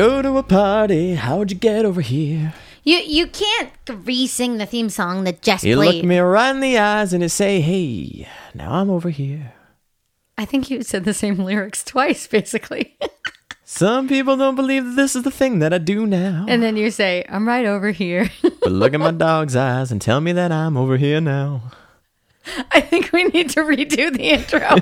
go to a party. How'd you get over here? You can't re-sing the theme song that Jess You played. look me right in the eyes and you say, hey, now I'm over here. I think you said the same lyrics twice, basically. Some people don't believe that this is the thing that I do now. And then you say, I'm right over here. But look at my dog's eyes and tell me that I'm over here now. I think we need to redo the intro.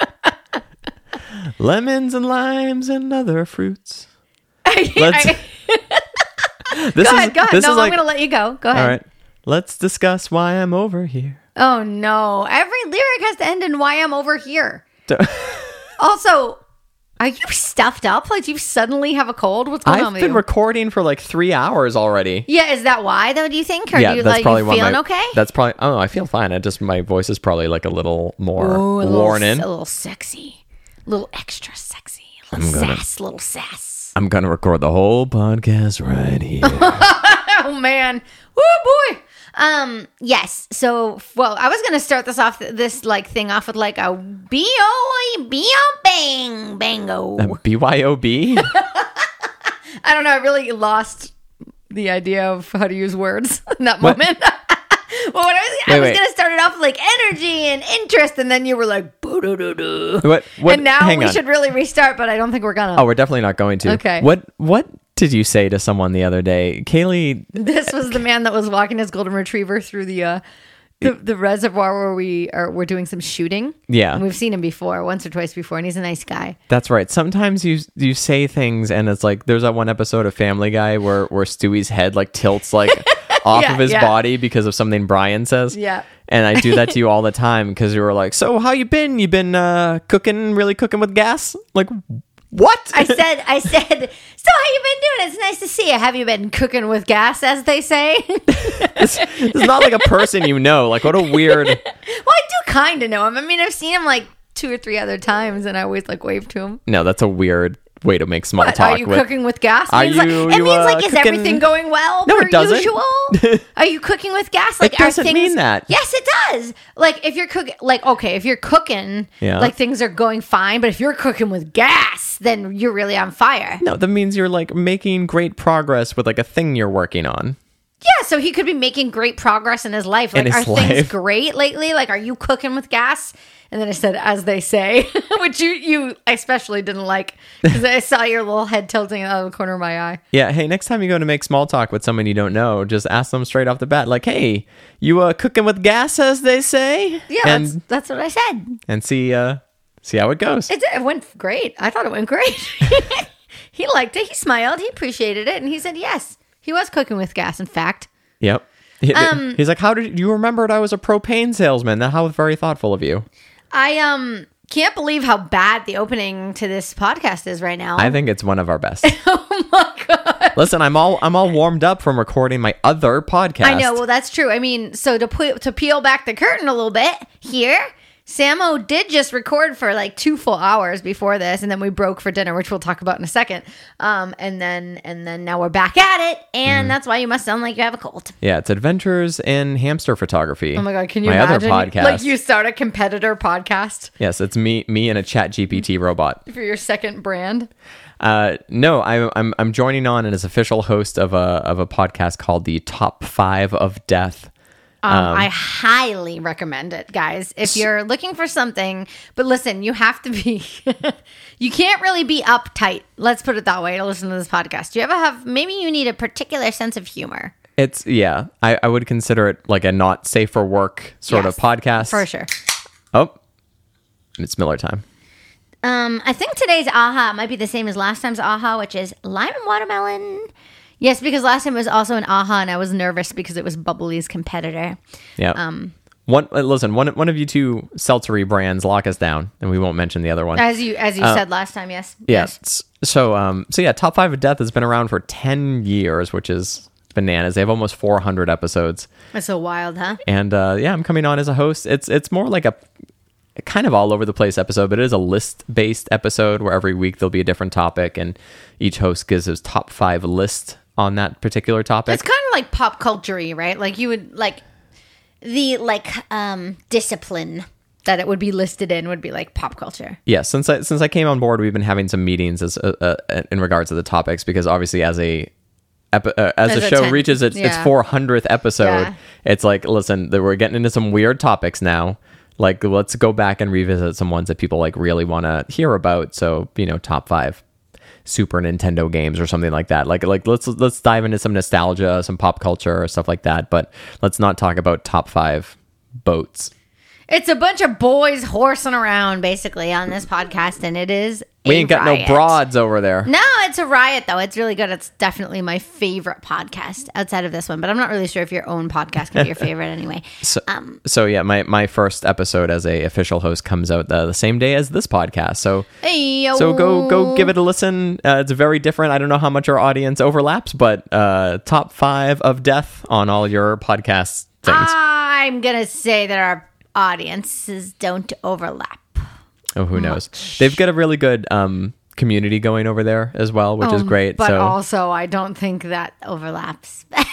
Lemons and limes and other fruits. Go ahead. No, I'm going to let you go. Go ahead. All right. Let's discuss why I'm over here. Oh, no. Every lyric has to end in why I'm over here. Also, are you stuffed up? Like, do you suddenly have a cold? What's going on I've with been you? recording for like 3 hours already. Yeah, is that why, though, do you think? Or Yeah, do you, that's probably you why feeling okay? That's probably, oh, I feel fine. My voice is probably like a little more worn in. A little sexy. A little extra sexy. A little sass. I'm going to record the whole podcast right here. Oh, man. Woo, boy. Yes. So, well, I was going to start this thing off with like a B-O-bang, bango. BYOB? I don't know. I really lost the idea of how to use words in that moment. Well, I was going to start it off with like energy and interest, and then you were like, boo-doo-doo-doo. What? And now hang we on. should really restart, but I don't think we're going to. Oh, we're definitely not going to. Okay. What did you say to someone the other day? Kaylee. This was the man that was walking his golden retriever through the reservoir where we're doing some shooting. Yeah. And we've seen him before, once or twice before, and he's a nice guy. That's right. Sometimes you say things and it's like there's that one episode of Family Guy where Stewie's head like tilts like off of his body because of something Brian says. Yeah. And I do that to you all the time because you were like, so how you been? You been cooking with gas? Like, what? I said, so how you been doing? It's nice to see you. Have you been cooking with gas, as they say? It's not like a person you know. Like, what a weird... Well, I do kind of know him. I mean, I've seen him like 2 or 3 other times, and I always like wave to him. No, that's a weird way to make small What, talk. are you cooking with gas? Are It means you is cooking- everything going well No, per it doesn't. usual? Are you cooking with gas? Like, It doesn't are things... mean that. Yes, it does. Like, if you're cooking, like, okay, if you're cooking, Yeah. like things are going fine. But if you're cooking with gas, then you're really on fire. No, that means you're like making great progress with like a thing you're working on. Yeah, so he could be making great progress in his life. Like, In his are things life. great lately? Like, are you cooking with gas? And then I said, as they say, which you especially didn't like because I saw your little head tilting out of the corner of my eye. Yeah, hey, next time you go to make small talk with someone you don't know, just ask them straight off the bat, like, hey, you cooking with gas, as they say? Yeah, and that's what I said. and see how it goes. It went great. I thought it went great. He liked it. He smiled. He appreciated it. And he said, yes, he was cooking with gas, in fact. Yep. He's like, how did you remembered I was a propane salesman? How very thoughtful of you. I can't believe how bad the opening to this podcast is right now. I think it's one of our best. Oh my God. Listen, I'm all warmed up from recording my other podcast. I know. Well, that's true. I mean, so to peel back the curtain a little bit here, Samo did just record for like 2 full hours before this, and then we broke for dinner, which we'll talk about in a second. And then now we're back at it, and that's why you must sound like you have a cold. Yeah, it's Adventures in Hamster Photography. Oh my God, can you my imagine? other podcast? Like you start a competitor podcast Yes, it's me and a ChatGPT robot. for your second brand. No, I'm joining on as official host of a podcast called the Top 5 of Death. I highly recommend it, guys. If you're looking for something, but listen, you have to be, you can't really be uptight. Let's put it that way to listen to this podcast. Do you ever maybe you need a particular sense of humor. I would consider it like a not safe for work sort of podcast. For sure. Oh, it's Miller time. I think today's aha might be the same as last time's aha, which is lime and watermelon. Yes, because last time it was also an aha, and I was nervous because it was Bubbly's competitor. Yeah. One of you two seltzery brands lock us down, and we won't mention the other one. As you said last time, yes. Yes. So yeah, Top 5 of Death has been around for 10 years, which is bananas. They have almost 400 episodes. That's so wild, huh? And yeah, I'm coming on as a host. It's more like a kind of all over the place episode, but it is a list-based episode where every week there'll be a different topic, and each host gives his top 5 list on that particular topic. It's kind of like pop culture-y, right? Like you would like the discipline that it would be listed in would be like pop culture. Yeah, since I came on board, we've been having some meetings in regards to the topics, because obviously as the show reaches its 400th episode, it's like, listen, we're getting into some weird topics now. Like, let's go back and revisit some ones that people like really want to hear about. So, top 5 Super Nintendo games or something like that. Like let's dive into some nostalgia, some pop culture or stuff like that. But let's not talk about top 5 boats. It's a bunch of boys horsing around basically on this podcast, and it is we ain't got riot. No broads over there. No, it's a riot though. It's really good. It's definitely my favorite podcast outside of this one, but I'm not really sure if your own podcast can be your favorite anyway. So yeah, my first episode as a official host comes out the same day as this podcast. So so go give it a listen. It's very different. I don't know how much our audience overlaps, but top 5 of death on all your podcast things. I'm gonna say that our audiences don't overlap. Oh, who knows? They've got a really good community going over there as well, which is great. But also, I don't think that overlaps. But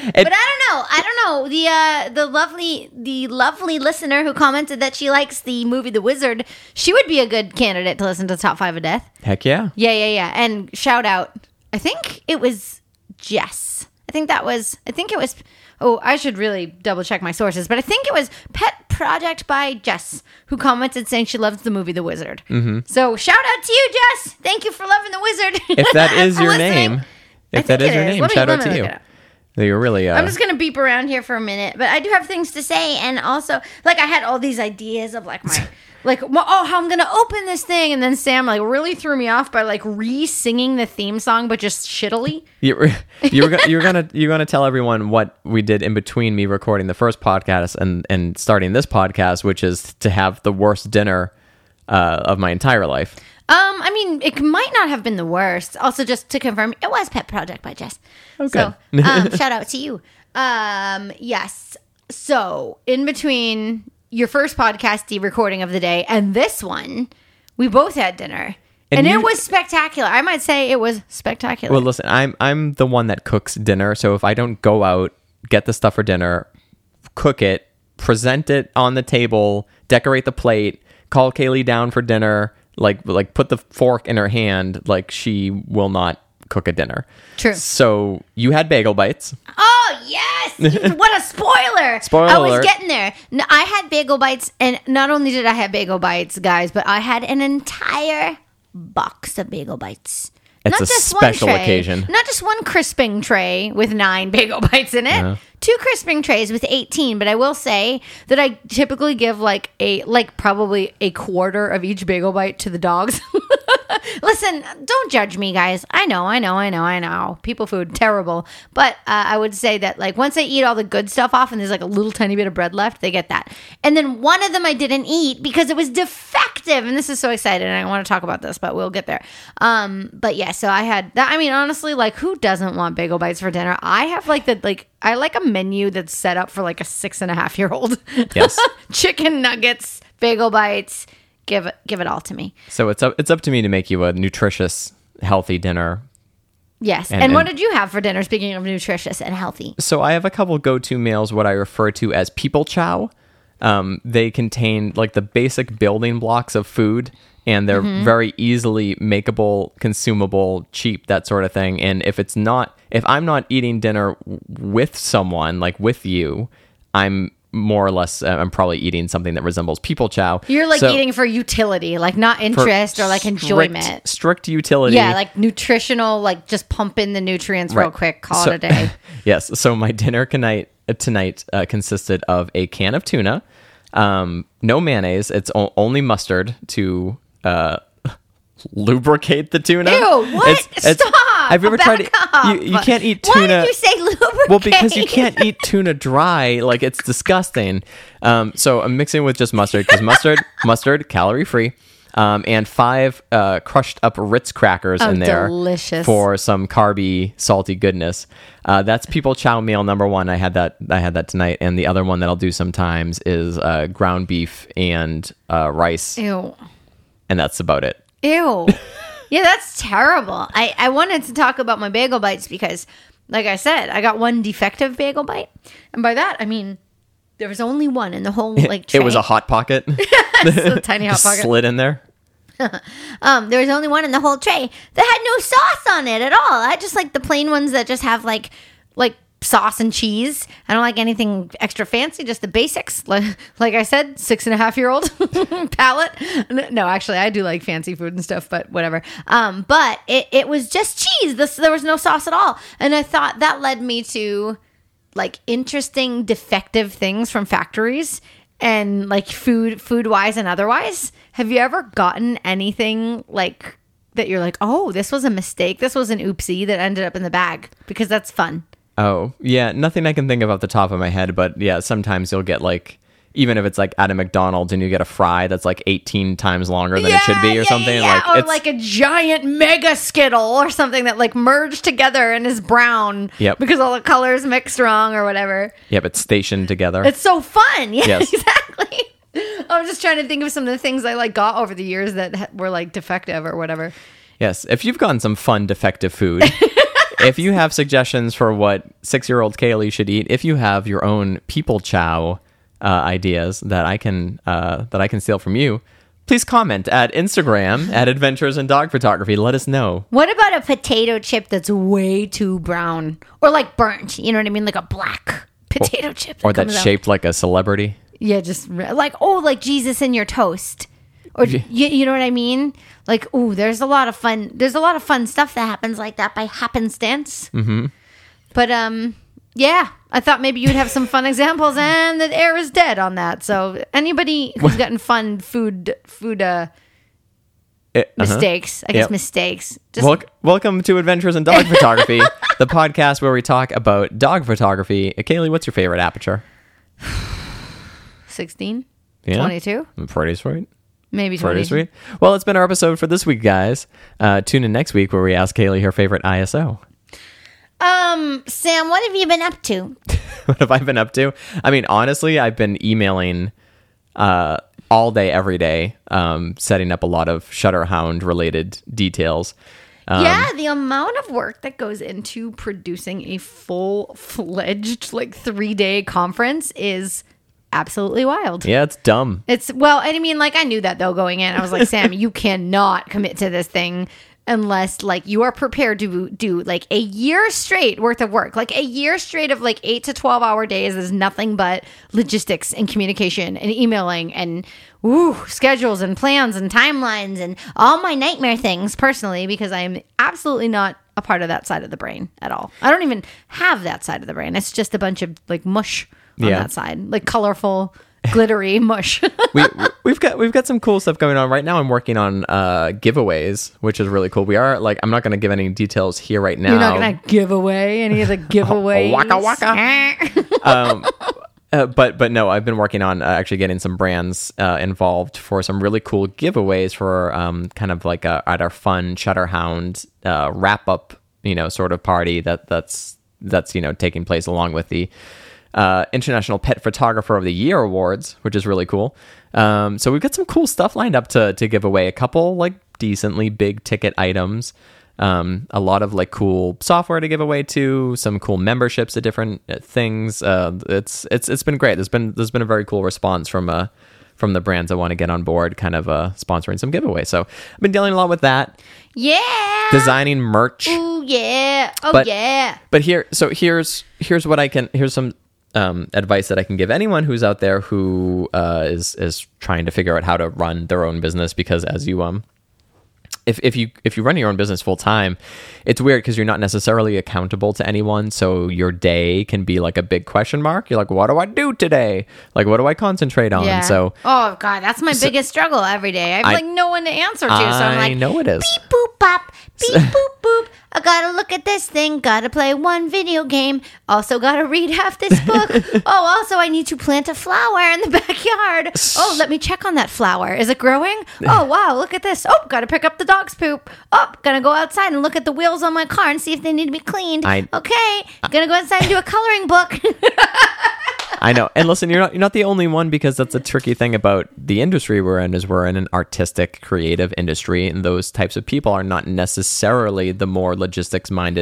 I don't know. The lovely listener who commented that she likes the movie The Wizard, she would be a good candidate to listen to Top 5 of Death. Heck yeah. Yeah. And shout out, I think it was Jess. I think it was. Oh, I should really double check my sources, but I think it was Pet Project by Jess who commented saying she loves the movie The Wizard. Mm-hmm. So shout out to you, Jess. Thank you for loving The Wizard. If that is your name, shout out to you. You're really. I'm just gonna beep around here for a minute, but I do have things to say, and also, like, I had all these ideas of like my. How I'm gonna open this thing, and then Sam really threw me off by re-singing the theme song, but just shittily. You're gonna tell everyone what we did in between me recording the first podcast and starting this podcast, which is to have the worst dinner of my entire life. I mean, it might not have been the worst. Also, just to confirm, it was Pet Project by Jess. Okay. So, shout out to you. Yes. So, in between your first podcast recording of the day and this one, we both had dinner. And it was spectacular. I might say it was spectacular. Well, listen, I'm the one that cooks dinner. So if I don't go out, get the stuff for dinner, cook it, present it on the table, decorate the plate, call Kaylee down for dinner, like put the fork in her hand, she will not cook a dinner. True. So you had bagel bites. Oh, yes. What a spoiler. Spoiler I was alert. getting there. I had bagel bites, and not only did I have bagel bites, guys, but I had an entire box of bagel bites. It's not a just special one tray, occasion. Not just one crisping tray with 9 bagel bites in it. Yeah. 2 crisping trays with 18. But I will say that I typically give probably a quarter of each bagel bite to the dogs. Listen, don't judge me, guys. I know. People food, terrible. But I would say that once I eat all the good stuff off and there's a little tiny bit of bread left, they get that. And then one of them I didn't eat because it was defective. And this is so exciting. I want to talk about this, but we'll get there. But yeah, so I had that. I mean, honestly, who doesn't want bagel bites for dinner? I have I like a menu that's set up for a 6.5-year-old. Yes. Chicken nuggets, bagel bites. Give it all to me. So it's up to me to make you a nutritious, healthy dinner. Yes. And what did you have for dinner, speaking of nutritious and healthy? So I have a couple go-to meals, what I refer to as people chow. They contain the basic building blocks of food, and they're very easily makeable, consumable, cheap, that sort of thing. And if I'm not eating dinner with someone, with you, I'm more or less, I'm probably eating something that resembles people chow. You're eating for utility, not interest or enjoyment. Strict utility. Yeah, nutritional, just pump in the nutrients real quick, call it a day. Yes. So my dinner tonight consisted of a can of tuna, no mayonnaise. It's only mustard to lubricate the tuna. Ew, what? Stop. Have you ever tried it? You can't eat tuna. Why did you say lubricate? Well, because you can't eat tuna dry. It's disgusting. So I'm mixing with just mustard, because mustard, calorie free. And 5 crushed up Ritz crackers in there. Delicious. For some carby, salty goodness. That's people chow meal number 1. I had that tonight. And the other one that I'll do sometimes is ground beef and rice. Ew. And that's about it. Ew. Yeah, that's terrible. I wanted to talk about my bagel bites because, like I said, I got one defective bagel bite. And by that, I mean, there was only one in the whole, tray. It was a Hot Pocket? It's a tiny hot Just pocket. slid in there. There was only one in the whole tray that had no sauce on it at all. I just like the plain ones that just have like sauce and cheese. I don't like anything extra fancy, just the basics. Like I said, 6.5-year-old palate. No, actually, I do like fancy food and stuff, but whatever. But it was just cheese. There was no sauce at all. And I thought that led me to like interesting defective things from factories and like food wise and otherwise. Have you ever gotten anything like that you're like, oh, this was a mistake, this was an oopsie that ended up in the bag? Because that's fun. Oh, yeah. Nothing I can think of off the top of my head, but yeah, sometimes you'll get like, even if it's like at a McDonald's and you get a fry that's like 18 times longer than it should be or something. Yeah. Like, Or like a giant mega Skittle or something that like merged together and is brown. Yep. Because all the colors mixed wrong or whatever. Yeah, but stationed together. It's so fun. Yeah, Yes. exactly. I'm just trying to think of some of the things I like got over the years that were like defective or whatever. Yes. If you've gotten some fun defective food, if you have suggestions for what 6-year-old Kaylee should eat, if you have your own people chow ideas that I can steal from you, please comment at Instagram at Adventures in Dog Photography. Let us know. What about a potato chip that's way too brown or like burnt? You know what I mean? Like a black potato chip. Or that's comes out. shaped like a celebrity. Yeah, just like, oh, like Jesus in your toast. Or you know what I mean? Like, oh, there's a lot of fun stuff that happens like that by happenstance. Mm-hmm. But yeah, I thought maybe you'd have some fun examples, and the air is dead on that. So anybody who's gotten fun food mistakes, I guess Yep. mistakes. Just Welcome to Adventures in Dog Photography, the podcast where we talk about dog photography. Kaylee, what's your favorite aperture? 16, Yeah? 22, Pretty sweet. maybe Pretty 20. sweet. Well, it's been our episode for this week, guys. Tune in next week where we ask Kaylee her favorite ISO. Sam, what have you been up to? What have I been up to? I mean, honestly, I've been emailing all day, every day, setting up a lot of Shutterhound related details. Yeah, the amount of work that goes into producing a full-fledged, like 3-day conference is absolutely wild. Yeah, it's dumb. I mean, like, I knew that though going in. I was like, Sam, you cannot commit to this thing unless like you are prepared to do like a year straight worth of work. Like a year straight of like 8 to 12 hour days is nothing but logistics and communication and emailing and schedules and plans and timelines and all my nightmare things personally, because I am absolutely not a part of that side of the brain at all. I don't even have that side of the brain. It's just a bunch of like mush on that side, like colorful, glittery mush. We've got some cool stuff going on right now. I'm working on giveaways, which is really cool. We are like, I'm not going to give any details here right now. You're not going to give away any of the giveaways. Waka waka. But no, I've been working on actually getting some brands involved for some really cool giveaways for kind of like at our fun Shutterhound wrap up, sort of party that's taking place along with the International Pet Photographer of the Year Awards, which is really cool. So we've got some cool stuff lined up to give away. A couple like decently big ticket items. A lot of like cool software to give away to, some cool memberships to different things. It's been great. There's been a very cool response from the brands that want to get on board, kind of sponsoring some giveaways. So I've been dealing a lot with that. Yeah. Designing merch. Ooh, yeah. Oh, But- yeah. But here's some advice that I can give anyone who's out there who is trying to figure out how to run their own business, because as you if you run your own business full time, it's weird because you're not necessarily accountable to anyone. So your day can be like a big question mark. You're like, what do I do today? Like, what do I concentrate on? Yeah. So oh god, that's my biggest struggle every day. I have like no one to answer to, so I'm like, I know it is. beep boop bop, beep boop boop. I gotta look at this thing. Gotta play one video game. Also gotta read half this book. Oh, also I need to plant a flower in the backyard. Oh, let me check on that flower. Is it growing? Oh wow, look at this. Oh, gotta pick up the dog's poop. Oh, gonna go outside and look at the wheels on my car and see if they need to be cleaned. Okay, gonna go outside and do a coloring book. I know. And listen, you're not the only one, because that's a tricky thing about the industry we're in, is we're in an artistic, creative industry, and those types of people are not necessarily the more logistics-minded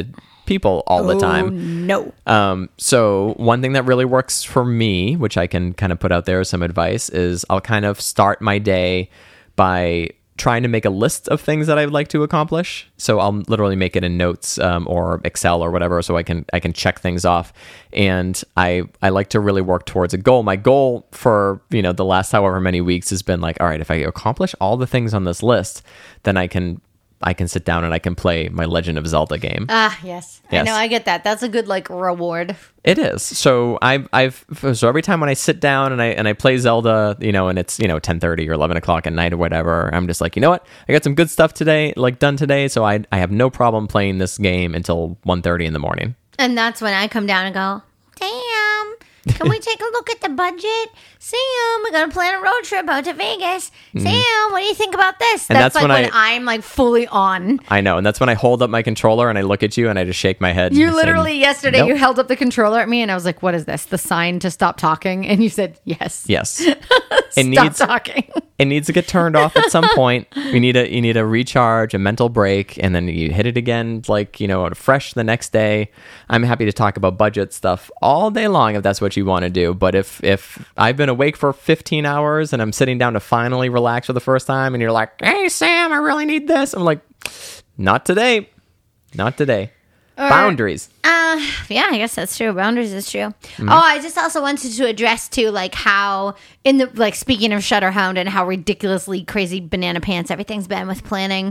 people all the time. No. So one thing that really works for me, which I can kind of put out there as some advice, is I'll kind of start my day by trying to make a list of things that I'd like to accomplish. So I'll literally make it in Notes or Excel or whatever, so I can check things off. And I like to really work towards a goal. My goal for the last however many weeks has been like, all right, if I accomplish all the things on this list, then I can sit down and I can play my Legend of Zelda game. Yes. I know, I get that. That's a good reward. It is. So so every time when I sit down and I play Zelda, and it's 10:30 or 11 o'clock at night or whatever, I'm just like, you know what? I got some good stuff today, done today, so I have no problem playing this game until 1:30 in the morning. And that's when I come down and go, damn, can we take a look at the budget? Sam, we gotta plan a road trip out to Vegas. Sam, what do you think about this? And that's when I'm fully on. I know, and that's when I hold up my controller and I look at you and I just shake my head. You literally yesterday nope. You held up the controller at me and I was like, "What is this? The sign to stop talking?" And you said, "Yes." Yes. Stop talking. It needs to get turned off at some point. You need a recharge, a mental break, and then you hit it again, fresh the next day. I'm happy to talk about budget stuff all day long if that's what you want to do. But if I've been awake for 15 hours and I'm sitting down to finally relax for the first time, and you're like, "Hey, Sam, I really need this," I'm like, "Not today, not today." Boundaries. Yeah, I guess that's true. Boundaries is true. Mm-hmm. Oh, I just also wanted to address too, how in the speaking of Shutterhound and how ridiculously crazy banana pants everything's been with planning.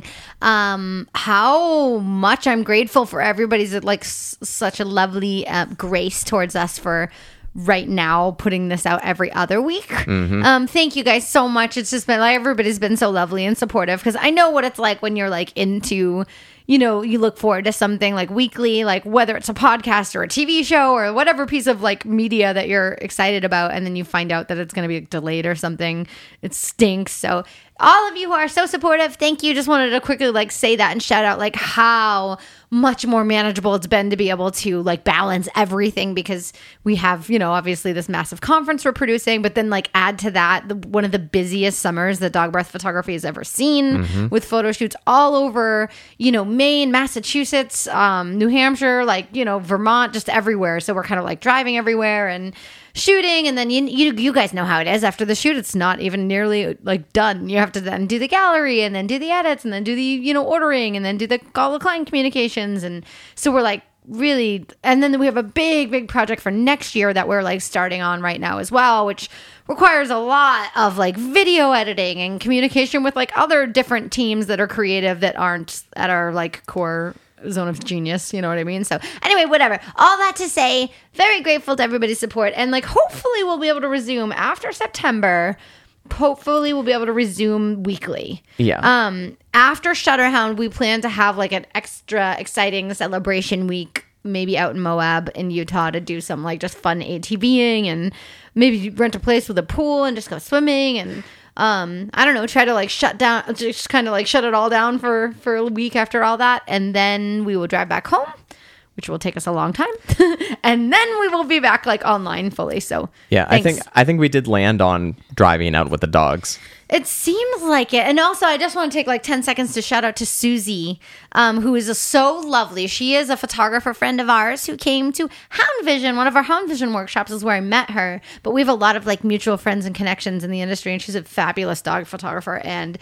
How much I'm grateful for everybody's such a lovely grace towards us for right now putting this out every other week. Mm-hmm. Thank you guys so much. It's just been everybody's been so lovely and supportive, because I know what it's like when you're into, you look forward to something weekly, whether it's a podcast or a TV show or whatever piece of media that you're excited about, and then you find out that it's going to be delayed or something. It stinks. So all of you who are so supportive, thank you. Just wanted to quickly say that and shout out how much more manageable it's been to be able to balance everything, because we have, obviously this massive conference we're producing, but then add to that one of the busiest summers that Dog Breath Photography has ever seen, with photo shoots all over, Maine, Massachusetts, New Hampshire, Vermont, just everywhere. So we're kind of driving everywhere and shooting, and then you guys know how it is. After the shoot, it's not even nearly done. You have to then do the gallery, and then do the edits, and then do the ordering, and then do all the client communications. And so we're really, and then we have a big project for next year that we're starting on right now as well, which requires a lot of video editing and communication with other different teams that are creative that aren't at our core zone of genius, you know what I mean? So anyway, whatever. All that to say, very grateful to everybody's support, and hopefully we'll be able to resume after September. Hopefully we'll be able to resume weekly. Yeah. After Shutterhound, we plan to have an extra exciting celebration week, maybe out in Moab in Utah, to do some just fun ATVing, and maybe rent a place with a pool and just go swimming, and I don't know, try to shut down, just kind of shut it all down for a week after all that. And then we will drive back home, which will take us a long time. And then we will be back online fully. So yeah, thanks. I think we did land on driving out with the dogs. It seems like it. And also, I just want to take 10 seconds to shout out to Susie, who is so lovely. She is a photographer friend of ours who came to Hound Vision. One of our Hound Vision workshops is where I met her. But we have a lot of mutual friends and connections in the industry, and she's a fabulous dog photographer. And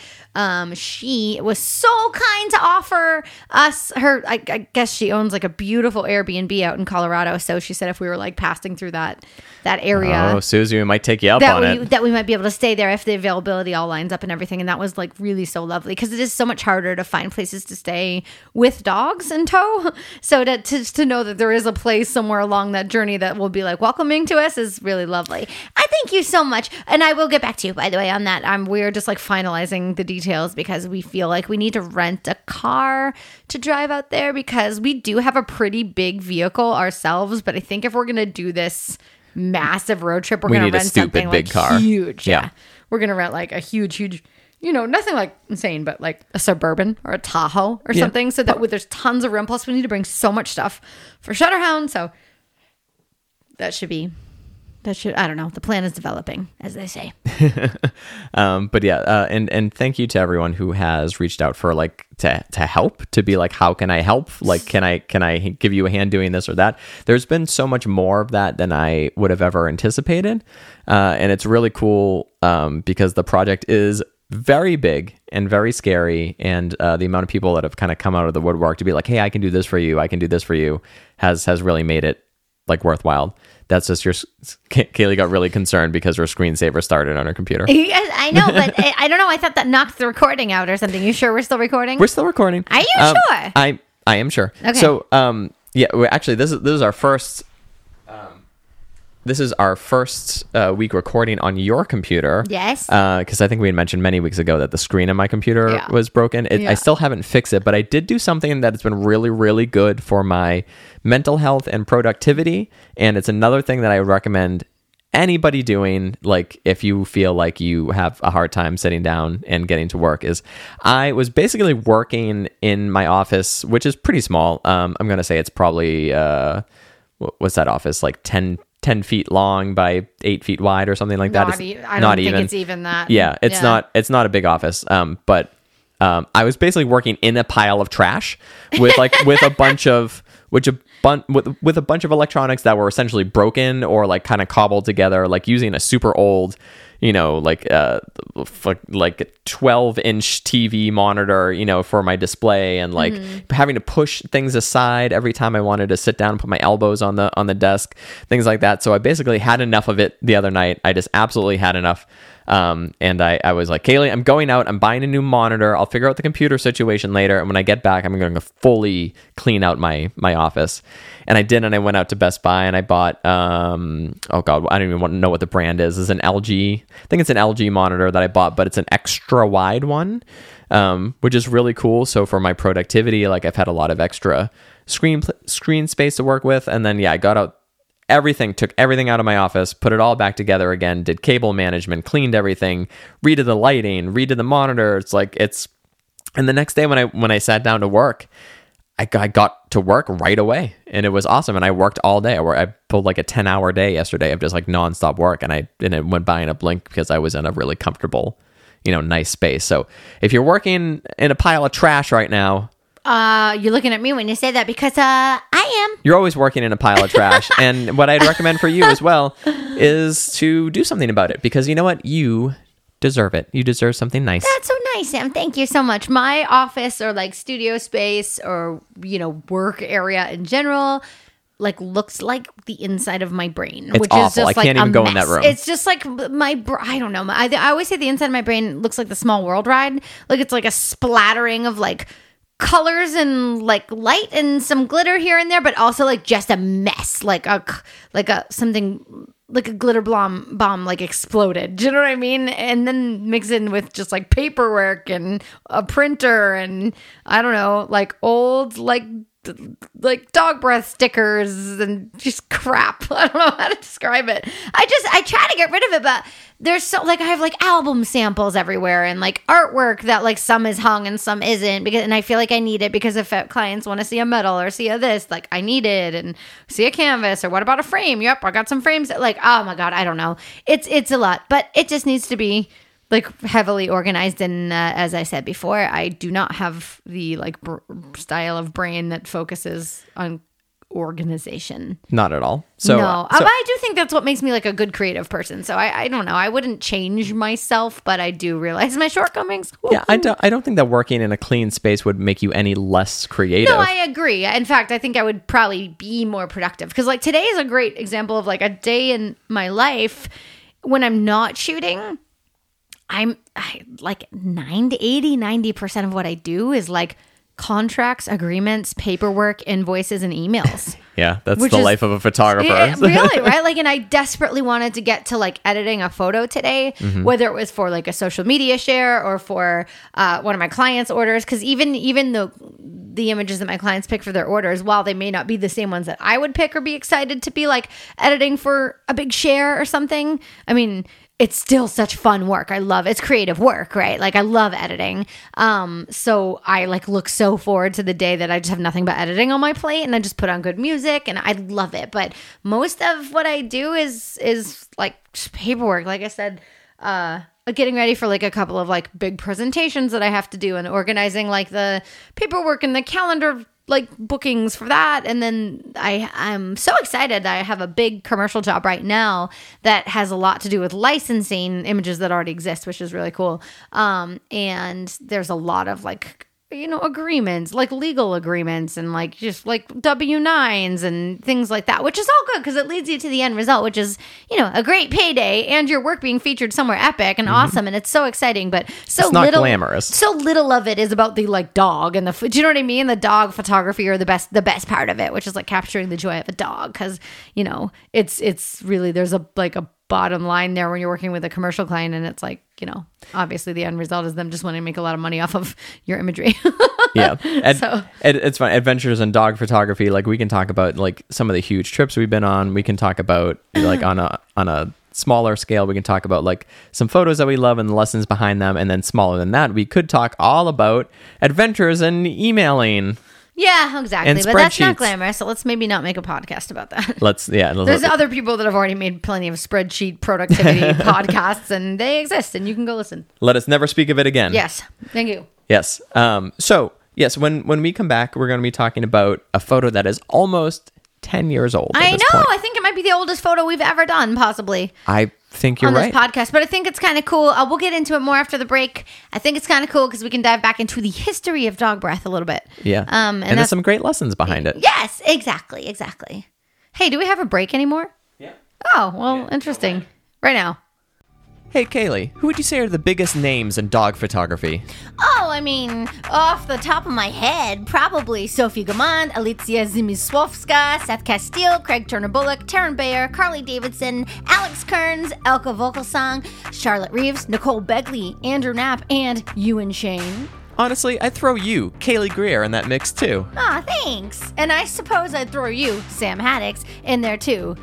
she was so kind to offer us her, I guess she owns a beautiful Airbnb out in Colorado. So she said if we were passing through that area. Oh, Susie, we might take you up on it. That we might be able to stay there if the availability all lines up and everything. And that was really so lovely, because it is so much harder to find places to stay with dogs in tow. So to know that there is a place somewhere along that journey that will be welcoming to us is really lovely. I thank you so much. And I will get back to you, by the way, on that. We're just finalizing the details, because we feel we need to rent a car to drive out there, because we do have a pretty big vehicle ourselves. But I think if we're going to do this massive road trip, we're going to rent something big car. Huge. Yeah. We're going to rent a huge, nothing insane, but a Suburban or a Tahoe or something, so that there's tons of room. Plus we need to bring so much stuff for Shutterhound. So that should be I don't know. The plan is developing, as they say. But yeah, and thank you to everyone who has reached out for like to help, to be like, how can I help? Like, can I give you a hand doing this or that? There's been so much more of that than I would have ever anticipated. And it's really cool because the project is very big and very scary. And the amount of people that have kind of come out of the woodwork to be like, hey, I can do this for you. I can do this for you has really made it like worthwhile. That's just Kaylee got really concerned because her screensaver started on her computer. Yes, I know, but I don't know. I thought that knocked the recording out or something. You sure we're still recording? We're still recording. Are you sure? I am sure. Okay. So, yeah, actually, this is our first. This is our first week recording on your computer. Yes. Because I think we had mentioned many weeks ago that the screen on my computer was broken. I still haven't fixed it, but I did do something that has been really, really good for my mental health and productivity. And it's another thing that I would recommend anybody doing, like if you feel like you have a hard time sitting down and getting to work, is I was basically working in my office, which is pretty small. I'm going to say it's probably, what's that office? Like 10 feet long by 8 feet wide or something like that. I don't think it's even that. Yeah, it's not a big office. But I was basically working in a pile of trash with a bunch of with a bunch of electronics that were essentially broken or like kind of cobbled together, like using a super old, like 12-inch TV monitor, for my display, and like having to push things aside every time I wanted to sit down and put my elbows on the desk, things like that. So I basically had enough of it the other night. I just absolutely had enough. And I was like, Kaylee, I'm going out, I'm buying a new monitor. I'll figure out the computer situation later. And when I get back, I'm going to fully clean out my office. And I did. And I went out to Best Buy and I bought, oh God, I don't even want to know what the brand is. It's an LG. I think it's an LG monitor that I bought, but it's an extra wide one, which is really cool. So for my productivity, like I've had a lot of extra screen space to work with. And then, I got out took everything out of my office, put it all back together again, did cable management, cleaned everything, redid the lighting, redid the monitor. And the next day when I sat down to work, I got to work right away, and it was awesome. And I worked all day. I pulled like a 10-hour day yesterday of just like nonstop work, and it went by in a blink because I was in a really comfortable, nice space. So if you're working in a pile of trash right now, you're looking at me when you say that because I am. You're always working in a pile of trash. And what I'd recommend for you as well is to do something about it, because you know what? You deserve it. You deserve something nice. That's so nice, Sam. Thank you so much. My office or like studio space or, work area in general, like looks like the inside of my brain. It's which awful. Is just I can't even go in that room. It's just like I don't know. I always say the inside of my brain looks like the Small World ride. Like it's like a splattering of like colors and like light and some glitter here and there, but also like just a mess, like a glitter bomb like exploded. Do you know what I mean? And then mix in with just like paperwork and a printer and I don't know, like old like dog breath stickers and just crap. I don't know how to describe it. I try to get rid of it, but there's so like I have like album samples everywhere and like artwork that like some is hung and some isn't, and I feel like I need it because if clients want to see a medal or see a this, like I need it, and see a canvas, or what about a frame? Yep, I got some frames that, like, oh my God, I don't know. It's a lot, but it just needs to be like heavily organized. And as I said before, I do not have the like style of brain that focuses on organization. Not at all. So no, but I do think that's what makes me like a good creative person. So I don't know. I wouldn't change myself, but I do realize my shortcomings. Yeah, I don't think that working in a clean space would make you any less creative. No, I agree. In fact, I think I would probably be more productive, because like today is a great example of like a day in my life when I'm not shooting. I like 90% of what I do is like contracts, agreements, paperwork, invoices, and emails. Yeah, that's the life of a photographer. Really, right? Like, and I desperately wanted to get to like editing a photo today, whether it was for like a social media share or for one of my clients' orders. Because even the images that my clients pick for their orders, while they may not be the same ones that I would pick or be excited to be like editing for a big share or something, I mean, it's still such fun work. I love it's creative work, right? Like I love editing. So I like look so forward to the day that I just have nothing but editing on my plate and I just put on good music and I love it. But most of what I do is like paperwork. Like I said, getting ready for like a couple of like big presentations that I have to do and organizing like the paperwork and the calendar like bookings for that. And then I'm so excited. I have a big commercial job right now that has a lot to do with licensing images that already exist, which is really cool. And there's a lot of like, agreements, like legal agreements and like just like W-9s and things like that, which is all good because it leads you to the end result, which is, a great payday and your work being featured somewhere epic and awesome. And it's so exciting, but it's not glamorous. So little of it is about the like dog and do you know what I mean? The dog photography or the best part of it, which is like capturing the joy of a dog. Cause it's really, there's a bottom line there when you're working with a commercial client and it's like, obviously the end result is them just wanting to make a lot of money off of your imagery. Yeah. It's fun. Adventures in dog photography. Like we can talk about like some of the huge trips we've been on. We can talk about like on a smaller scale, we can talk about like some photos that we love and the lessons behind them. And then smaller than that, we could talk all about adventures in emailing. Yeah, exactly. But that's not glamorous, so let's maybe not make a podcast about that. There's other people that have already made plenty of spreadsheet productivity podcasts, and they exist, and you can go listen. Let us never speak of it again. Yes. Thank you. Yes. So, yes, when we come back, we're going to be talking about a photo that is almost 10 years old. I know. I think it might be the oldest photo we've ever done, possibly. I think you're right. On this podcast, but I think it's kind of cool. We'll get into it more after the break. I think it's kind of cool because we can dive back into the history of dog breath a little bit. Yeah. And there's some great lessons behind it. Yes, exactly. Hey, do we have a break anymore? Yeah. Oh, well, interesting. Right now. Hey, Kaylee, who would you say are the biggest names in dog photography? Oh, I mean, off the top of my head, probably Sophie Gamond, Alicia Zimisłowska, Seth Castile, Craig Turner-Bullock, Taryn Bayer, Carly Davidson, Alex Kearns, Elka Vocalsong, Charlotte Reeves, Nicole Begley, Andrew Knapp, and Ewan Shane. Honestly, I'd throw you, Kaylee Greer, in that mix too. Aw, thanks. And I suppose I'd throw you, Sam Haddix, in there too.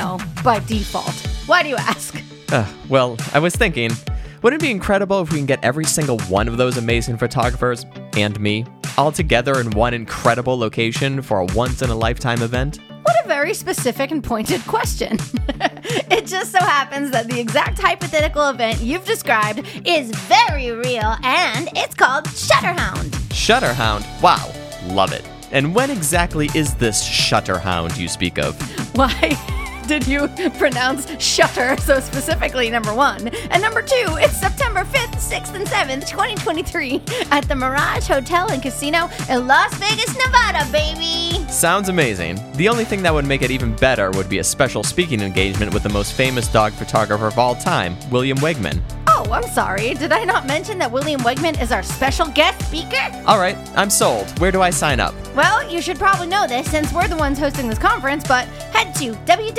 By default. Why do you ask? Well, I was thinking, wouldn't it be incredible if we can get every single one of those amazing photographers, and me, all together in one incredible location for a once-in-a-lifetime event? What a very specific and pointed question. It just so happens that the exact hypothetical event you've described is very real, and it's called Shutterhound. Shutterhound? Wow, love it. And when exactly is this Shutterhound you speak of? Why did you pronounce shutter so specifically, number one? And number two, it's September 5th, 6th, and 7th, 2023 at the Mirage Hotel and Casino in Las Vegas, Nevada, baby! Sounds amazing. The only thing that would make it even better would be a special speaking engagement with the most famous dog photographer of all time, William Wegman. Oh, I'm sorry. Did I not mention that William Wegman is our special guest speaker? All right, I'm sold. Where do I sign up? Well, you should probably know this since we're the ones hosting this conference, but head to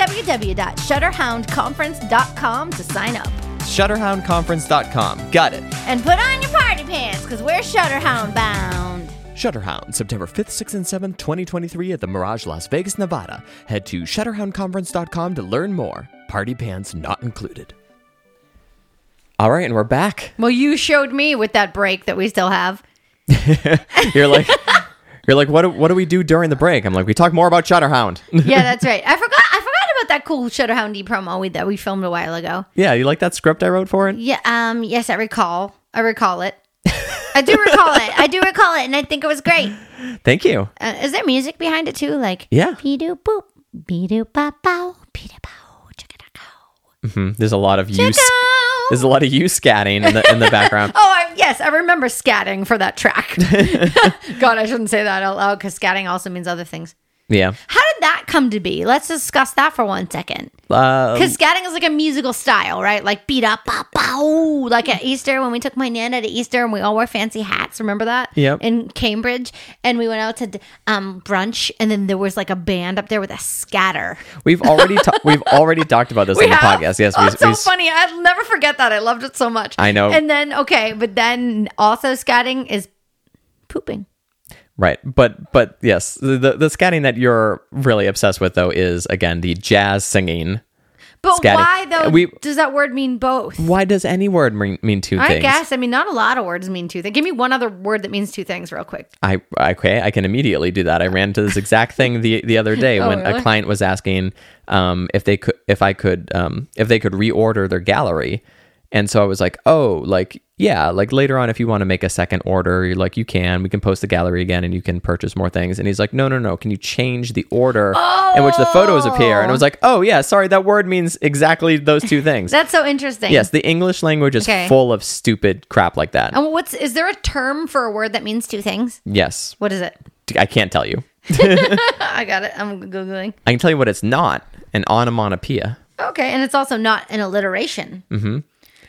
www.shutterhoundconference.com to sign up. Shutterhoundconference.com. Got it. And put on your party pants, because we're Shutterhound bound. Shutterhound, September 5th, 6th, and 7th, 2023 at the Mirage, Las Vegas, Nevada. Head to shutterhoundconference.com to learn more. Party pants not included. All right, and we're back. Well, you showed me with that break that we still have. You're like, what do we do during the break? I'm like, we talk more about Shutterhound. Yeah, that's right. I forgot about that cool Shutterhoundy promo that we filmed a while ago. Yeah, you like that script I wrote for it? Yeah. Yes, I recall it. I do recall it, and I think it was great. Thank you. Is there music behind it too? Like, yeah. Be-doo boop, be-doo ba-bow, be-doo-bow, chicka-da-cow. There's a lot of you. There's a lot of you scatting in the background. Yes, I remember scatting for that track. God, I shouldn't say that out loud because scatting also means other things. Yeah. How did that come to be? Let's discuss that for 1 second. Because scatting is like a musical style, right? Like beat up, pow, pow. Like at Easter when we took my Nana to Easter and we all wore fancy hats. Remember that? Yep. In Cambridge. And we went out to brunch and then there was like a band up there with a scatter. We've already talked about this on the podcast. Yes. It's so funny. I'll never forget that. I loved it so much. I know. And then, but then also scatting is pooping. Right. But yes, the scatting that you're really obsessed with, though, is, again, the jazz singing. But scatty. why though? We, does that word mean both? why does any word mean two I things? guess. I mean, not a lot of words mean two things. Give me one other word that means two things, real quick. I can immediately do that. I ran into this exact thing the other day when really? a client was asking if they could reorder their gallery, and so I was like, oh, like yeah, like later on if you want to make a second order, you're like we can post the gallery again and you can purchase more things. And he's like, no, can you change the order in which the photos appear? And I was like, oh yeah, sorry, that word means exactly those two things. That's so interesting. Yes, the English language is full of stupid crap like that. And is there a term for a word that means two things? Yes. What is it? I can't tell you. I got it. I'm Googling. I can tell you what it's not, an onomatopoeia. Okay, and it's also not an alliteration. Mm-hmm.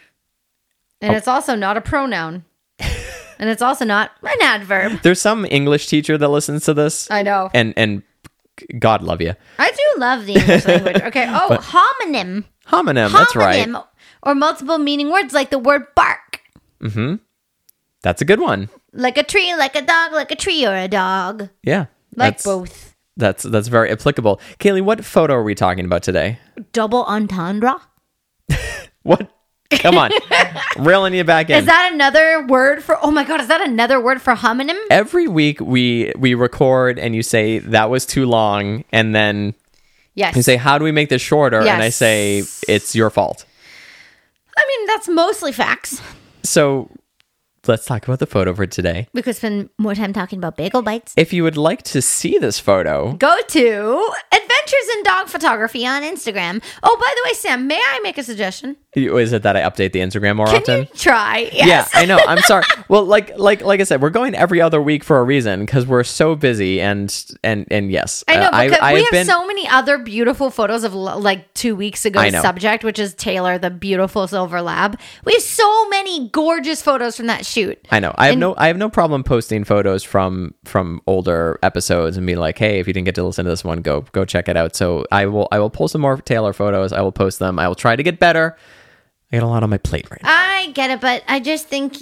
And it's also not a pronoun. And it's also not an adverb. There's some English teacher that listens to this. I know. And God love you. I do love the English language. Okay. Oh, homonym. Homonym, that's right. Or multiple meaning words like the word bark. Mm-hmm. That's a good one. Like a tree, like a dog, like a tree or a dog. Yeah. Like both. That's very applicable. Kaylee, what photo are we talking about today? Double entendre? What? Come on. Reeling you back in. Is that another word for, oh my God, is that another word for homonym? Every week we record and you say that was too long, and then yes, you say, how do we make this shorter? Yes. And I say, it's your fault. I mean, that's mostly facts. So let's talk about the photo for today. We could spend more time talking about bagel bites. If you would like to see this photo, go to Adventures in Dog Photography on Instagram. Oh, by the way, Sam, may I make a suggestion? is it that I update the Instagram more often? Can you try? Yes. Yeah, I know. I'm sorry. Well, like I said, we're going every other week for a reason because we're so busy. And yes, I know. Because we have been so many other beautiful photos of like 2 weeks ago's subject, which is Taylor, the beautiful silver lab. We have so many gorgeous photos from that shoot. I know. I have no problem posting photos from older episodes and be like, hey, if you didn't get to listen to this one, go check it out. So I will pull some more Taylor photos. I will post them. I will try to get better. I got a lot on my plate right now. I get it, but I just think,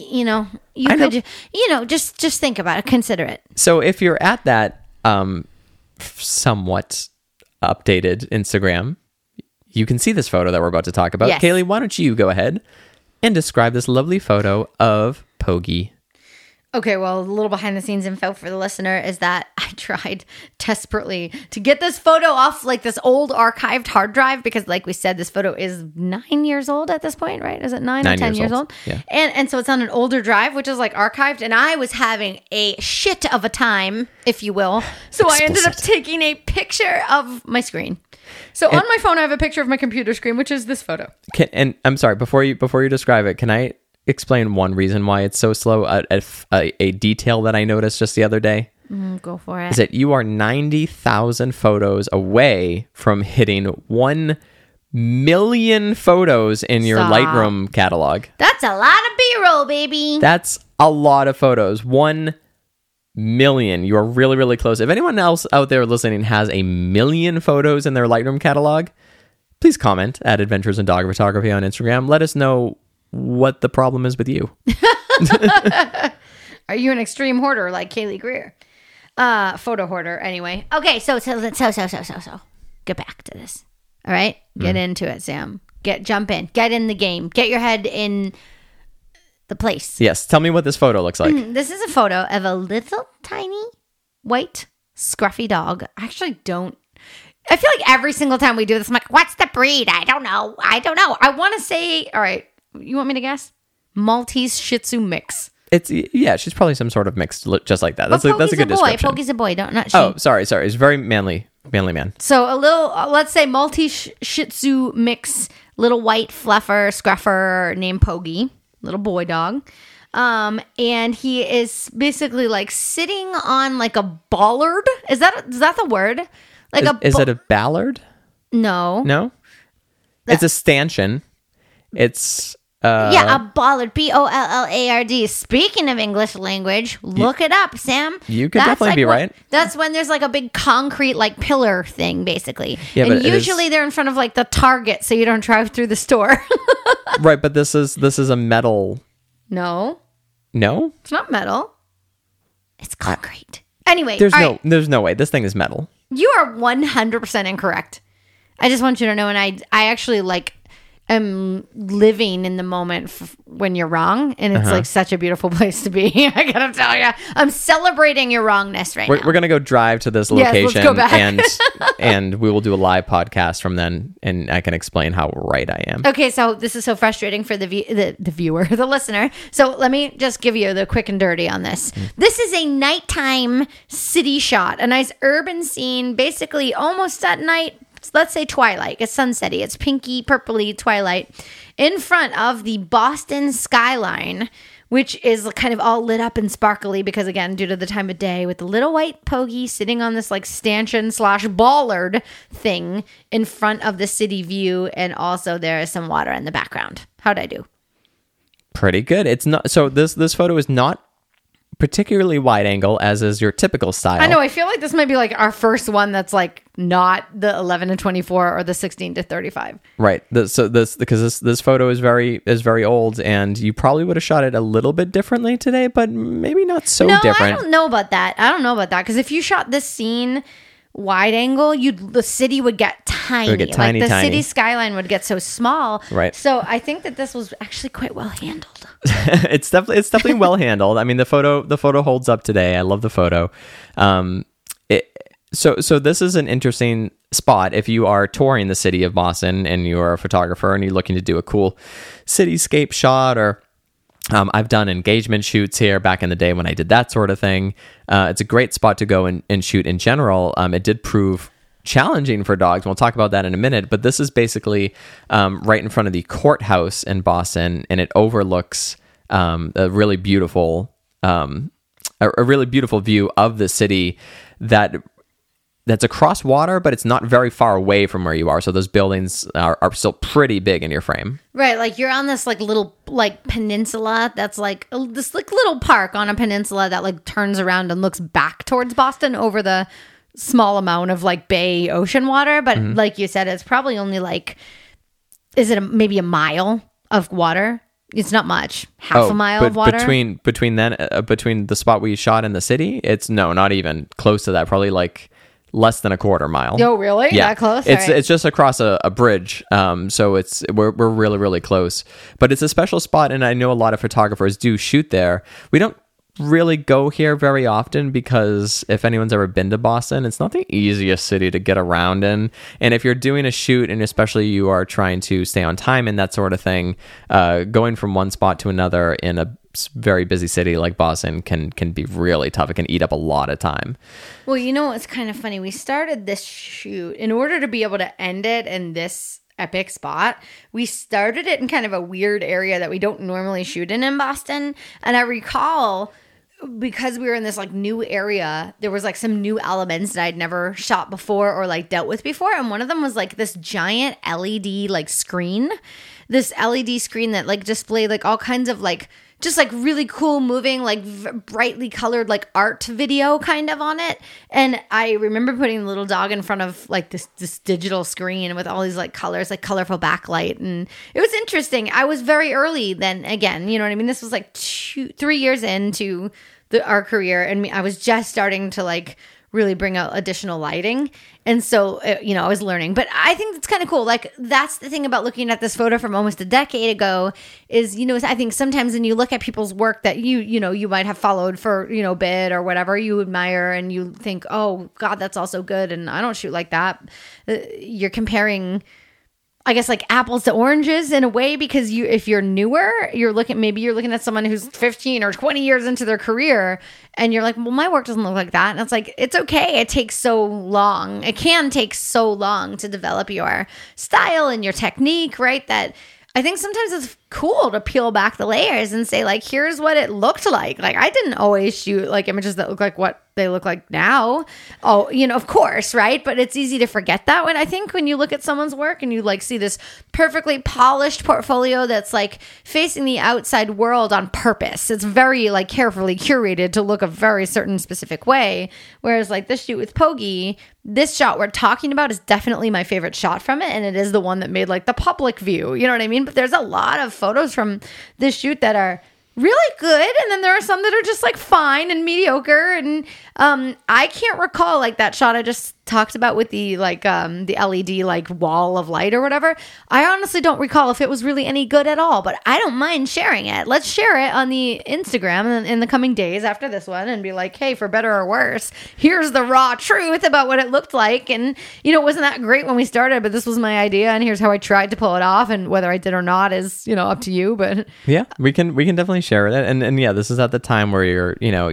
just think about it. Consider it. So if you're at that somewhat updated Instagram, you can see this photo that we're about to talk about. Yes. Kaylee, why don't you go ahead and describe this lovely photo of Pogi? Okay, well, a little behind the scenes info for the listener is that I tried desperately to get this photo off like this old archived hard drive because, like we said, this photo is 9 years old at this point, right? Is it 9 or 10 years old? Yeah. And so it's on an older drive, which is like archived, and I was having a shit of a time, if you will. So I ended up taking a picture of my screen. So on my phone, I have a picture of my computer screen, which is this photo. And I'm sorry, before you describe it, can I explain one reason why it's so slow? A detail that I noticed just the other day. Go for it. Is that you are 90,000 photos away from hitting 1 million photos in your Lightroom catalog. That's a lot of B-roll, baby. That's a lot of photos. 1 million. You are really, really close. If anyone else out there listening has 1 million photos in their Lightroom catalog, please comment at Adventures in Dog Photography on Instagram. Let us know what the problem is with you. Are you an extreme hoarder like Kaylee Greer? Photo hoarder, anyway. Okay, so get back to this. All right, get into it, Sam. Jump in. Get in the game. Get your head in the place. Yes, tell me what this photo looks like. This is a photo of a little tiny white scruffy dog. I feel like every single time we do this, I'm like, what's the breed? I don't know. I want to say, all right, you want me to guess? Maltese Shih Tzu mix. She's probably some sort of mix, just like that. That's a good description. Pogi's a boy, not she. Oh, sorry. It's very manly man. So a little, let's say Maltese Shih Tzu mix, little white fluffer, scruffer named Pogi, little boy dog. And he is basically like sitting on like a bollard. Is that the word? Like is it a ballard? No. It's a stanchion. It's a bollard. BOLLARD. Speaking of English language, look it up, Sam. You could definitely be right. That's when there's like a big concrete like pillar thing, basically. Yeah, and usually they're in front of like the Target, so you don't drive through the store. Right, but this is a metal. No, it's not metal. It's concrete. Anyway, there's no way this thing is metal. You are 100% incorrect. I just want you to know, and I actually like am living in the moment when you're wrong, and it's like such a beautiful place to be. I gotta tell you, I'm celebrating your wrongness right now. We're gonna go drive to this Yes, location, let's go back. and we will do a live podcast from then, and I can explain how right I am. Okay, so this is so frustrating for the viewer, the listener. So let me just give you the quick and dirty on this. This is a nighttime city shot, a nice urban scene, basically almost at night. Let's say twilight. It's sunsetty. It's pinky, purpley twilight in front of the Boston skyline, which is kind of all lit up and sparkly because, again, due to the time of day, with the little white Pogie sitting on this like stanchion/bollard thing in front of the city view, and also there is some water in the background. How'd I do? Pretty good. It's not so. This photo is not particularly wide angle, as is your typical style. I know. I feel like this might be like our first one that's like not the 11-24 or the 16-35. Right. Because this photo is very old, and you probably would have shot it a little bit differently today, but maybe not so different. I don't know about that. Because if you shot this scene wide angle, the city would get tiny. It would get tiny, like the tiny. city skyline would get so small. Right. So I think that this was actually quite well handled. It's definitely well handled. I mean, the photo holds up today. I love the photo. So this is an interesting spot if you are touring the city of Boston and you're a photographer and you're looking to do a cool cityscape shot, or I've done engagement shoots here back in the day when I did that sort of thing. It's a great spot to go and shoot in general. It did prove challenging for dogs. We'll talk about that in a minute, but this is basically right in front of the courthouse in Boston, and it overlooks a really beautiful view of the city that's across water, but it's not very far away from where you are. So those buildings are still pretty big in your frame. Right, like you're on this like little like peninsula that's like this like little park on a peninsula that like turns around and looks back towards Boston over the small amount of like bay ocean water. But like you said, it's probably only like, is it maybe a mile of water? It's not much. Half a mile of water? Between the spot we shot in the city, it's not even close to that. Probably like less than a quarter mile. Oh, really? Yeah. That close? It's just across a bridge. So we're really, really close. But it's a special spot, and I know a lot of photographers do shoot there. We don't really go here very often because if anyone's ever been to Boston, it's not the easiest city to get around in. And if you're doing a shoot, and especially you are trying to stay on time and that sort of thing, going from one spot to another in a very busy city like Boston can be really tough. It can eat up a lot of time. Well, you know, it's kind of funny. We started this shoot in order to be able to end it in this epic spot. We started it in kind of a weird area that we don't normally shoot in Boston. And I recall, because we were in this like new area, there was like some new elements that I'd never shot before or like dealt with before. And one of them was like this giant LED like screen, this LED screen that like displayed like all kinds of like just like really cool moving, like brightly colored, like art video kind of on it. And I remember putting the little dog in front of like this digital screen with all these like colors, like colorful backlight. And it was interesting. I was very early then again, you know what I mean? This was like 3 years into our career. And I was just starting to like really bring out additional lighting. And so, I was learning. But I think it's kind of cool. Like, that's the thing about looking at this photo from almost a decade ago is, I think sometimes when you look at people's work that you might have followed for, a bit or whatever you admire, and you think, oh, God, that's also good. And I don't shoot like that. You're comparing, I guess, like apples to oranges in a way, because if you're newer, you're looking at someone who's 15 or 20 years into their career, and you're like, well, my work doesn't look like that. And it's like, it's okay. It takes so long. It can take so long to develop your style and your technique, right? That I think sometimes it's cool to peel back the layers and say, like, here's what it looked like. Like, I didn't always shoot like images that look like what they look like now. Oh, of course, right? But it's easy to forget that when you look at someone's work and you like see this perfectly polished portfolio that's like facing the outside world on purpose. It's very like carefully curated to look a very certain specific way. Whereas like this shoot with Pogie, this shot we're talking about is definitely my favorite shot from it. And it is the one that made like the public view. You know what I mean? But there's a lot of photos from this shoot that are really good, and then there are some that are just like fine and mediocre. And I can't recall like that shot I just talked about with the the LED like wall of light or whatever, I honestly don't recall if it was really any good at all, but I don't mind sharing it. Let's share it on the Instagram in the coming days after this one and be like, hey, for better or worse, here's the raw truth about what it looked like. And it wasn't that great when we started, but this was my idea and here's how I tried to pull it off, and whether I did or not is up to you. But yeah, we can definitely share it. And yeah, this is at the time where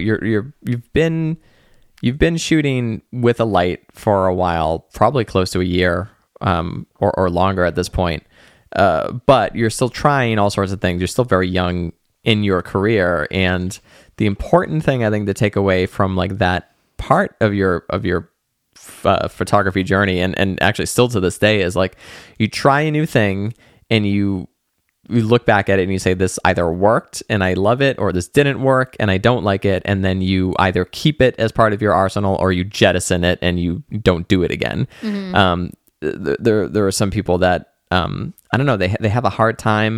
you've been shooting with a light for a while, probably close to a year, or longer at this point. But you're still trying all sorts of things. You're still very young in your career, and the important thing I think to take away from like that part of your photography journey, and actually still to this day, is like you try a new thing and you look back at it and you say, this either worked and I love it, or this didn't work and I don't like it. And then you either keep it as part of your arsenal or you jettison it and you don't do it again. Mm-hmm. There are some people that, I don't know, they have a hard time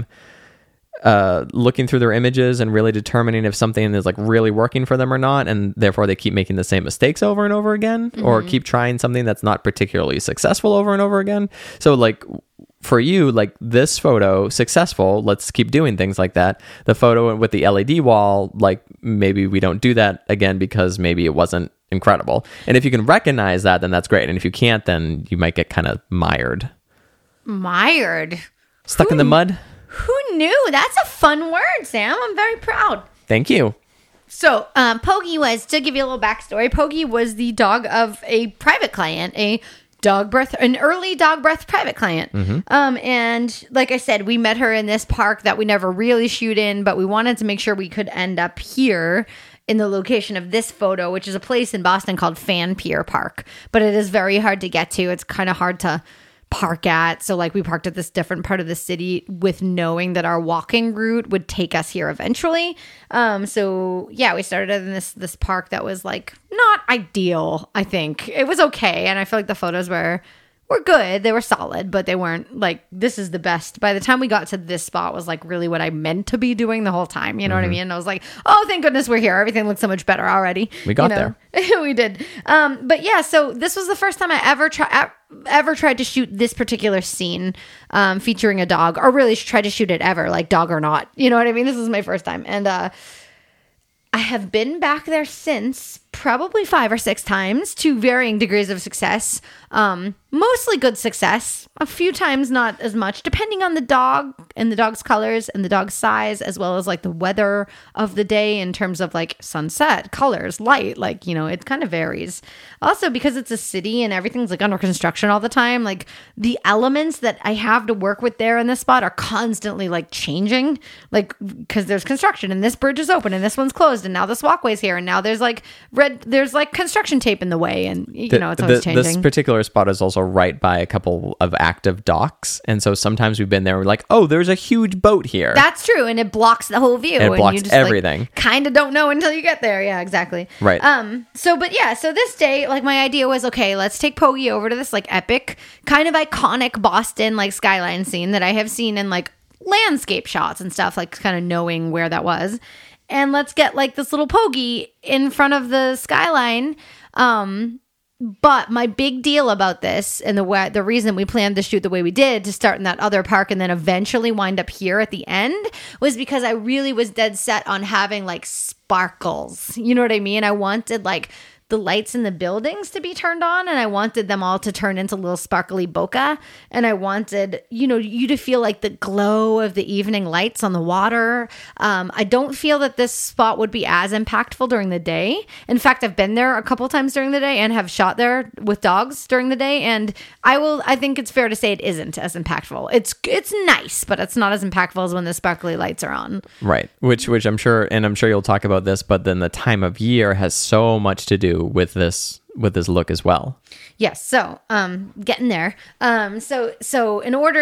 looking through their images and really determining if something is like really working for them or not. And therefore they keep making the same mistakes over and over again, or keep trying something that's not particularly successful over and over again. So like, for you, like this photo, successful, let's keep doing things like that. The photo with the LED wall, like maybe we don't do that again because maybe it wasn't incredible. And if you can recognize that, then that's great. And if you can't, then you might get kind of mired. Mired? Stuck in the mud? Who knew? That's a fun word, Sam. I'm very proud. Thank you. So, Poggy was, to give you a little backstory, Poggy was the dog of a private client, an early dog breath private client. Mm-hmm. And like I said, we met her in this park that we never really shoot in, but we wanted to make sure we could end up here in the location of this photo, which is a place in Boston called Fan Pier Park. But it is very hard to get to. It's kind of hard to park at. So like we parked at this different part of the city with knowing that our walking route would take us here eventually. So yeah, we started in this park that was like not ideal. I think it was okay. And I feel like the photos were good. They were solid, but they weren't like, this is the best. By the time we got to this spot was like really what I meant to be doing the whole time. You know what I mean? And I was like, oh, thank goodness we're here. Everything looks so much better already. We got there. We did. But yeah, so this was the first time I ever tried to shoot this particular scene featuring a dog, or really tried to shoot it ever, like dog or not. You know what I mean? This is my first time. And I have been back there since, probably 5 or 6 times, to varying degrees of success. Mostly good success. A few times not as much, depending on the dog and the dog's colors and the dog's size, as well as like the weather of the day in terms of like sunset, colors, light, like, it kind of varies. Also, because it's a city and everything's like under construction all the time, like the elements that I have to work with there in this spot are constantly like changing, like because there's construction and this bridge is open and this one's closed and now this walkway's here and now there's like construction tape in the way, and it's always changing. This particular spot is also right by a couple of active docks, and so sometimes we've been there, we're like, oh, there's a huge boat here. That's true, and it blocks the whole view, and it blocks you just everything. Kind of don't know until you get there. Yeah, exactly. Right. So this day, like my idea was, okay, let's take Poggy over to this like epic, kind of iconic Boston like skyline scene that I have seen in like landscape shots and stuff, like kind of knowing where that was. And let's get like this little Poggy in front of the skyline. But my big deal about this, and the reason we planned to shoot the way we did, to start in that other park and then eventually wind up here at the end, was because I really was dead set on having like sparkles. You know what I mean? I wanted like the lights in the buildings to be turned on, and I wanted them all to turn into little sparkly bokeh, and I wanted you to feel like the glow of the evening lights on the water. I don't feel that this spot would be as impactful during the day. In fact, I've been there a couple times during the day and have shot there with dogs during the day, and I think it's fair to say it isn't as impactful. It's nice, but it's not as impactful as when the sparkly lights are on. Right. Which I'm sure you'll talk about this, but then the time of year has so much to do with this look as well. Yes. So, getting there. So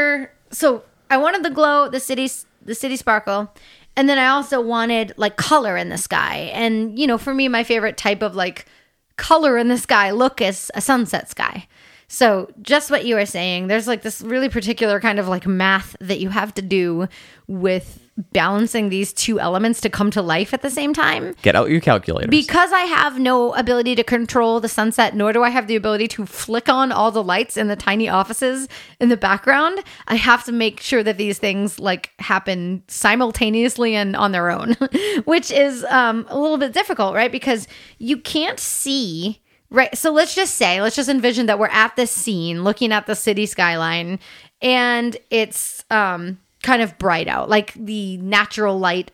I wanted the glow, the city sparkle, and then I also wanted like color in the sky. And for me, my favorite type of like color in the sky look is a sunset sky. So just what you were saying, there's like this really particular kind of like math that you have to do with balancing these two elements to come to life at the same time. Get out your calculators. Because I have no ability to control the sunset, nor do I have the ability to flick on all the lights in the tiny offices in the background, I have to make sure that these things like happen simultaneously and on their own, which is a little bit difficult, right? Because you can't see. Right. So let's just envision that we're at this scene looking at the city skyline and it's kind of bright out. Like the natural light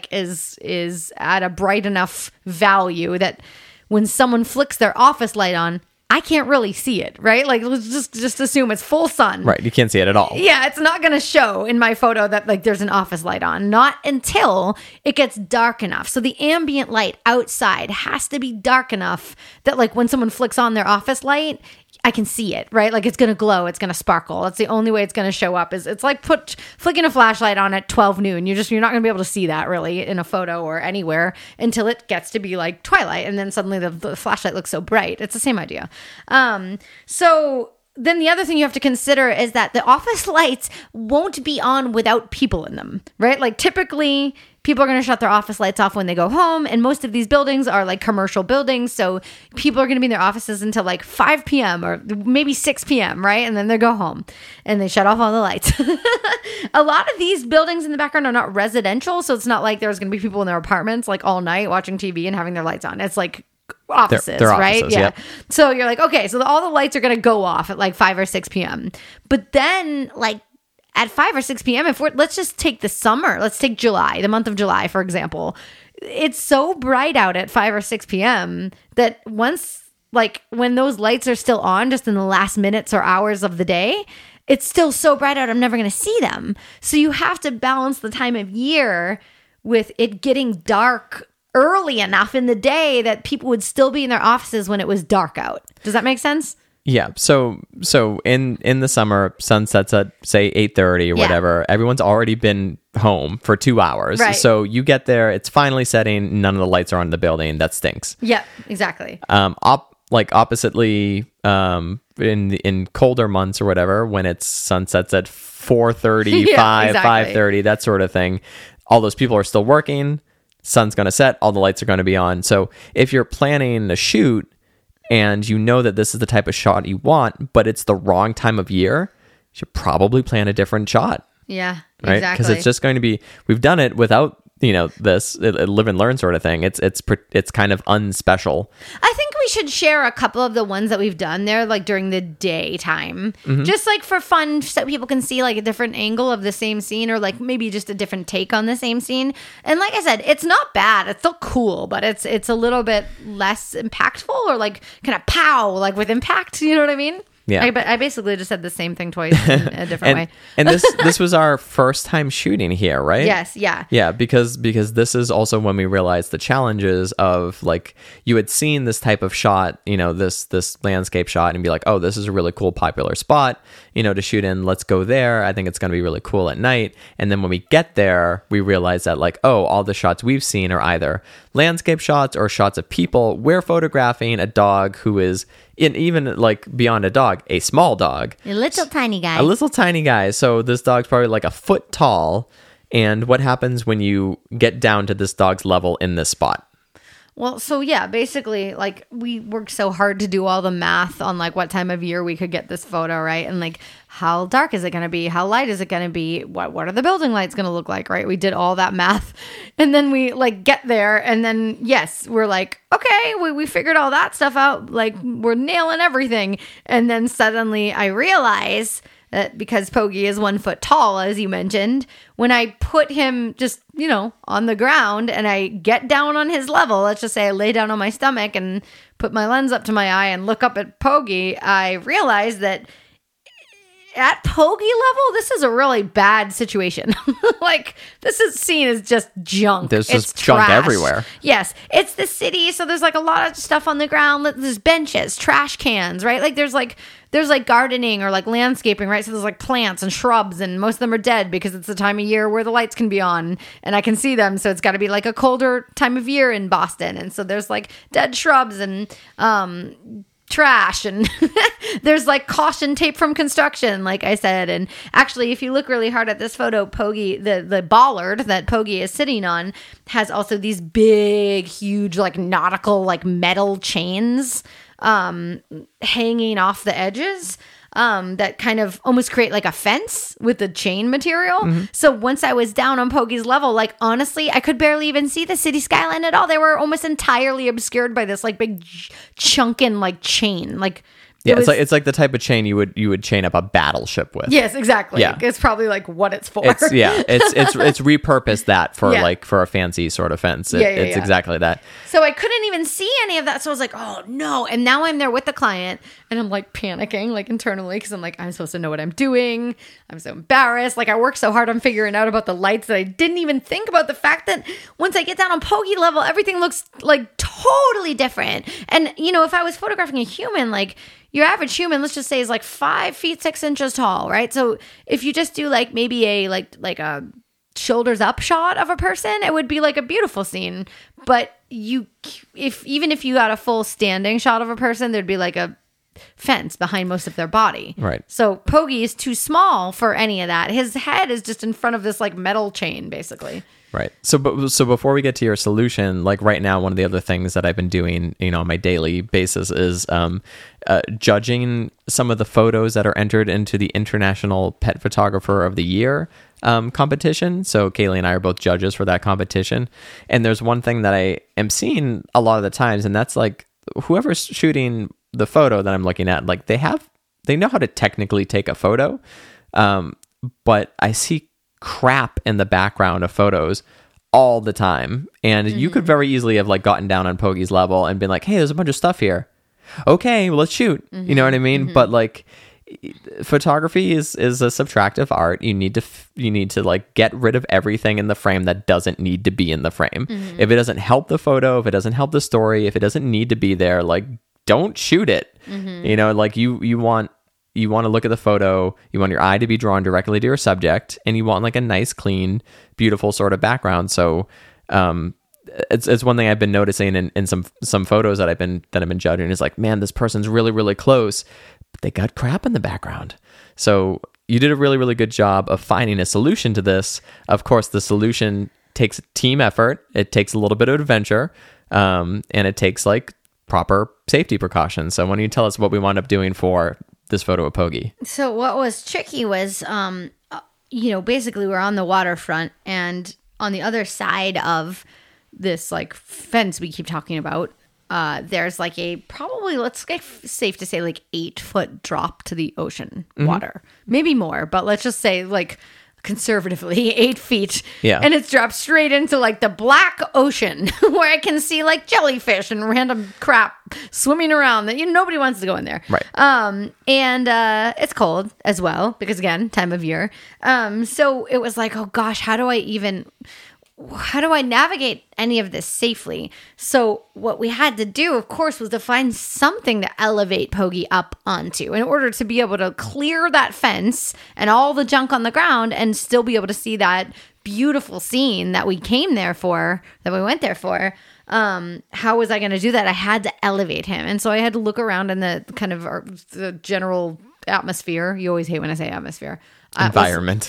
is at a bright enough value that when someone flicks their office light on, I can't really see it, right? Like let's just assume it's full sun. Right. You can't see it at all. Yeah, it's not going to show in my photo that like there's an office light on, not until it gets dark enough. So the ambient light outside has to be dark enough that like when someone flicks on their office light, I can see it, right? Like it's going to glow, it's going to sparkle. That's the only way it's going to show up. Is it's like flicking a flashlight on at 12 noon. You're not going to be able to see that really in a photo or anywhere until it gets to be like twilight, and then suddenly the flashlight looks so bright. It's the same idea. So then the other thing you have to consider is that the office lights won't be on without people in them, right? Like typically people are going to shut their office lights off when they go home. And most of these buildings are like commercial buildings. So people are going to be in their offices until like 5 p.m. or maybe 6 p.m., right? And then they go home and they shut off all the lights. A lot of these buildings in the background are not residential. So it's not like there's going to be people in their apartments like all night watching TV and having their lights on. It's like offices, they're right? offices, Yeah. yep. So you're like, okay, so all the lights are going to go off at like 5 or 6 p.m. But then like at 5 or 6 p.m., let's just take the summer, let's take July, the month of July, for example. It's so bright out at 5 or 6 p.m. that once, like when those lights are still on just in the last minutes or hours of the day, it's still so bright out, I'm never going to see them. So you have to balance the time of year with it getting dark early enough in the day that people would still be in their offices when it was dark out. Does that make sense? Yeah. So in the summer, sun sets at say 8:30 or whatever. Everyone's already been home for 2 hours. Right. So you get there, it's finally setting. None of the lights are on in the building. That stinks. Yeah, exactly. Oppositely, in colder months or whatever, when it's sunsets at 4:30, Yeah, exactly. 5:30, that sort of thing. All those people are still working. Sun's going to set. All the lights are going to be on. So if you're planning a shoot and you know that this is the type of shot you want, but it's the wrong time of year, you should probably plan a different shot. Yeah, right? exactly. Because it's just going to be, we've done it without, this live and learn sort of thing. It's kind of unspecial. I think we should share a couple of the ones that we've done there, like during the daytime, just like for fun, so people can see like a different angle of the same scene, or like maybe just a different take on the same scene. And like I said, it's not bad. It's still cool, but it's a little bit less impactful, or like kind of pow, like with impact. You know what I mean? Yeah. I basically just said the same thing twice in a different way. And this was our first time shooting here, right? Yes, yeah. Yeah, because this is also when we realized the challenges of, like, you had seen this type of shot, this landscape shot, and be like, oh, this is a really cool popular spot, to shoot in. Let's go there. I think it's going to be really cool at night. And then when we get there, we realize that, like, oh, all the shots we've seen are either landscape shots or shots of people. We're photographing a dog who is, even like beyond a dog, a small dog. A little tiny guy. A little tiny guy. So this dog's probably like a foot tall. And what happens when you get down to this dog's level in this spot? Well, so yeah, basically, like, we worked so hard to do all the math on like what time of year we could get this photo, right? And like, how dark is it going to be? How light is it going to be? What are the building lights going to look like, right? We did all that math, and then we like get there, and then yes, we're like, okay, we figured all that stuff out. Like, we're nailing everything, and then suddenly I realize that because Pogi is 1 foot tall, as you mentioned, when I put him just, on the ground and I get down on his level, let's just say I lay down on my stomach and put my lens up to my eye and look up at Pogi, I realize that at Pogi level, this is a really bad situation. Like, scene is just junk. There's it's just junk trash. everywhere. Yes, it's the city, so there's like a lot of stuff on the ground. There's benches, trash cans, right? Like there's like gardening or like landscaping, right? So there's like plants and shrubs, and most of them are dead because it's the time of year where the lights can be on and I can see them. So it's got to be like a colder time of year in Boston, and so there's like dead shrubs and trash, and there's like caution tape from construction, like I said. And actually, if you look really hard at this photo, Pogi, the bollard that Pogi is sitting on, has also these big, huge, like nautical, like metal chains hanging off the edges. That kind of almost create like a fence with the chain material. So once I was down on Pogi's level, like honestly, I could barely even see the city skyline at all. They were almost entirely obscured by this like big chunkin' like chain. Like Yeah, it's like the type of chain you would chain up a battleship with. Yes, exactly. Yeah. It's probably like what it's for. It's repurposed that for like for a fancy sort of fence. It's exactly that. So I couldn't even see any of that. So I was like, oh no. And now I'm there with the client and I'm like panicking like internally because I'm like, I'm supposed to know what I'm doing. I'm so embarrassed. Like I worked so hard on figuring out about the lights that I didn't even think about the fact that once I get down on Pogi level, everything looks like totally different. And you know, if I was photographing a human, like your average human, let's just say, is like 5 feet 6 inches tall, right? So if you just do like maybe a like a shoulders up shot of a person, it would be like a beautiful scene. But even if you got a full standing shot of a person, there'd be like a fence behind most of their body. Right. So Pogi is too small for any of that. His head is just in front of this like metal chain, basically. Right. So before we get to your solution, like right now, one of the other things that I've been doing, you know, on my daily basis is judging some of the photos that are entered into the International Pet Photographer of the Year competition. So Kaylee and I are both judges for that competition. And there's one thing that I am seeing a lot of the times, and that's like whoever's shooting the photo that I'm looking at, like they know how to technically take a photo, but I see crap in the background of photos all the time, and you could very easily have like gotten down on Pogi's level and been like, hey, there's a bunch of stuff here, okay, well, let's shoot. You know what I mean? But like photography is a subtractive art. You need to like get rid of everything in the frame that doesn't need to be in the frame. If it doesn't help the photo, if it doesn't help the story, if it doesn't need to be there, like don't shoot it. You know, like you want to look at the photo, you want your eye to be drawn directly to your subject, and you want like a nice, clean, beautiful sort of background. So it's one thing I've been noticing in some photos that I've been judging is like, man, this person's really, really close, but they got crap in the background. So you did a really, really good job of finding a solution to this. Of course, the solution takes team effort. It takes a little bit of adventure, and it takes like proper safety precautions. So why don't you tell us what we wound up doing for this photo of Pogi? So what was tricky was, basically we're on the waterfront, and on the other side of this like fence we keep talking about, there's like a probably, let's get safe to say, like 8-foot drop to the ocean water, maybe more, but let's just say like conservatively 8 feet. Yeah. And it's dropped straight into like the black ocean where I can see like jellyfish and random crap swimming around that nobody wants to go in there. Right. And it's cold as well because again, time of year. So it was like, oh gosh, how do I navigate any of this safely? So what we had to do, of course, was to find something to elevate Pogi up onto in order to be able to clear that fence and all the junk on the ground and still be able to see that beautiful scene that we came there for, that we went there for. How was I going to do that? I had to elevate him. And so I had to look around in the kind of the general atmosphere. You always hate when I say atmosphere. Environment.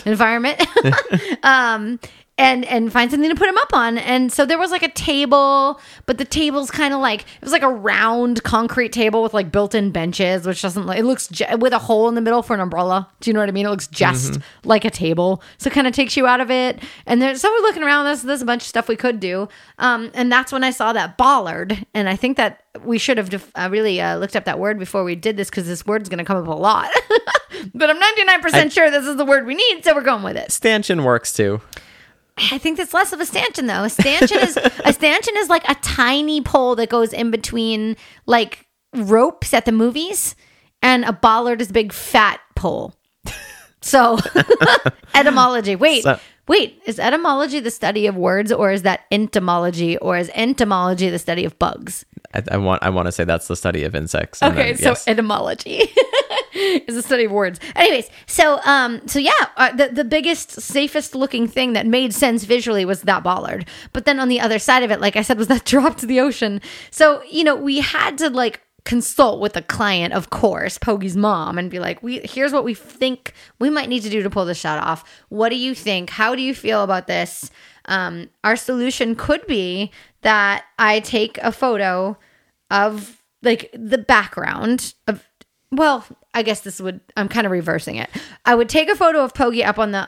And find something to put him up on. And so there was like a table, but the table's kind of like, it was like a round concrete table with like built-in benches, which doesn't like, it looks with a hole in the middle for an umbrella. Do you know what I mean? It looks just like a table. So it kind of takes you out of it. And so we're looking around, there's a bunch of stuff we could do. And that's when I saw that bollard. And I think that we should have really looked up that word before we did this, because this word's going to come up a lot. But I'm 99% sure this is the word we need, so we're going with it. Stanchion works too. I think that's less of a stanchion though. A stanchion is like a tiny pole that goes in between like ropes at the movies, and a bollard is a big fat pole. So etymology. Wait, is etymology the study of words, or is that entomology, or is entomology the study of bugs? I want to say that's the study of insects. Okay, then, yes. So etymology is the study of words. Anyways, the biggest, safest looking thing that made sense visually was that bollard. But then on the other side of it, like I said, was that drop to the ocean. So, we had to like consult with the client, of course, Pogi's mom, and be like, here's what we think we might need to do to pull this shot off. What do you think? How do you feel about this? Our solution could be that I take a photo of like the background of, well, I guess I'm kind of reversing it. I would take a photo of Pogi up on the,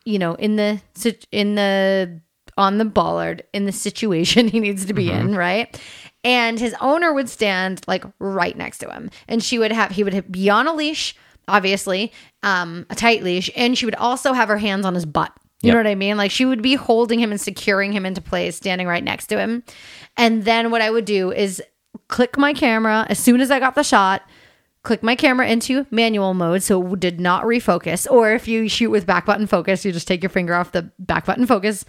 on the bollard in the situation he needs to be in, right? And his owner would stand like right next to him, and he would be on a leash, obviously, a tight leash, and she would also have her hands on his butt. You know what I mean? Like she would be holding him and securing him into place, standing right next to him. And then what I would do is click my camera as soon as I got the shot, click my camera into manual mode so it did not refocus. Or if you shoot with back button focus, you just take your finger off the back button focus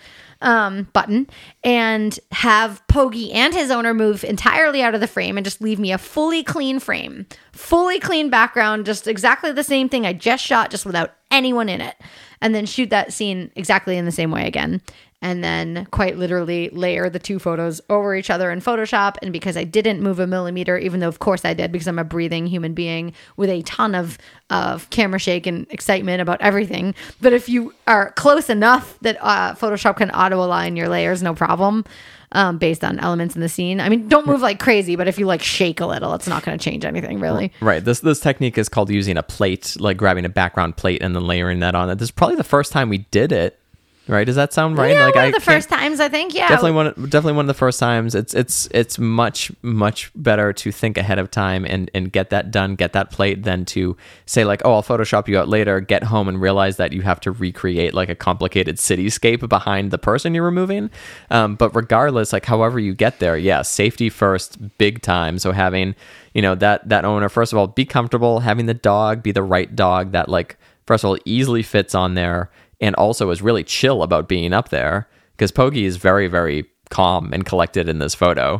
button and have Pogi and his owner move entirely out of the frame and just leave me a fully clean frame, fully clean background, just exactly the same thing I just shot, just without anyone in it. And then shoot that scene exactly in the same way again. And then quite literally layer the two photos over each other in Photoshop. And because I didn't move a millimeter, even though of course I did, because I'm a breathing human being with a ton of camera shake and excitement about everything. But if you are close enough that Photoshop can auto-align your layers, no problem, based on elements in the scene. I mean, don't move like crazy, but if you like shake a little, it's not going to change anything really. Right. This technique is called using a plate, like grabbing a background plate and then layering that on. This is probably the first time we did it. Right? Does that sound right? Yeah, like one of the first times, I think. Yeah, definitely one of the first times. It's much better to think ahead of time and get that done, get that plate, than to say like, oh, I'll Photoshop you out later, get home and realize that you have to recreate like a complicated cityscape behind the person you're removing. But regardless, like however you get there, yeah, safety first, big time. So having that owner, first of all, be comfortable, having the dog be the right dog that like first of all easily fits on there. And also is really chill about being up there, because Pogi is very, very calm and collected in this photo.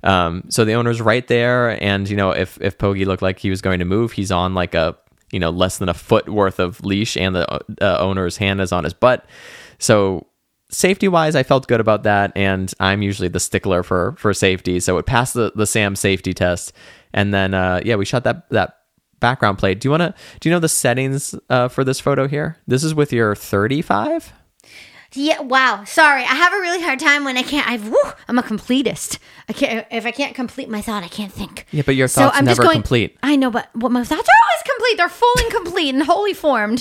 So the owner's right there. And, if Pogi looked like he was going to move, he's on like a, less than a foot worth of leash, and the owner's hand is on his butt. So safety wise, I felt good about that. And I'm usually the stickler for safety. So it passed the SAM safety test. And then, we shot that background plate. Do you know the settings for this photo here? This is with your 35? Yeah, wow. Sorry. I have a really hard time when I can't. I'm a completist. If I can't complete my thought, I can't think. Yeah, but your thoughts never complete. I know, but my thoughts are always complete. They're full and complete and wholly formed.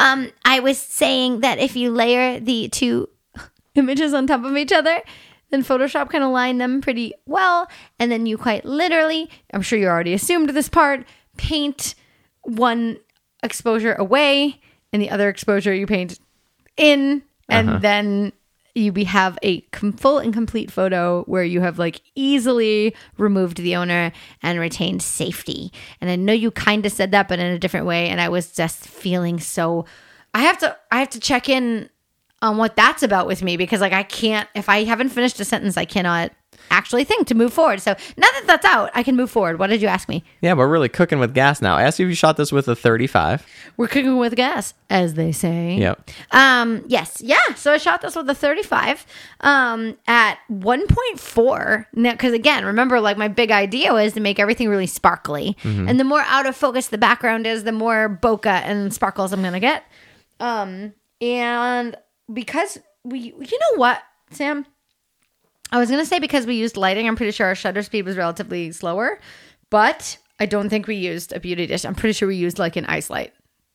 I was saying that if you layer the two images on top of each other, then Photoshop can align them pretty well. And then you quite literally, I'm sure you already assumed this part, paint one exposure away and the other exposure you paint in, and then you have a full and complete photo where you have like easily removed the owner and retained safety. And I know you kind of said that, but in a different way. And I was just feeling so, I have to check in on what that's about with me, because like I can't, if I haven't finished a sentence, I cannot actually think to move forward. So now that that's out, I can move forward. What did you ask me? Yeah, we're really cooking with gas now. I asked you if you shot this with a 35. We're cooking with gas, as they say. Yep. Yes. Yeah. So I shot this with a 35 at 1.4. Now, because again, remember, like my big idea was to make everything really sparkly. And the more out of focus the background is, the more bokeh and sparkles I'm going to get. And because you know what, Sam? I was going to say because we used lighting, I'm pretty sure our shutter speed was relatively slower, but I don't think we used a beauty dish. I'm pretty sure we used like an ice light.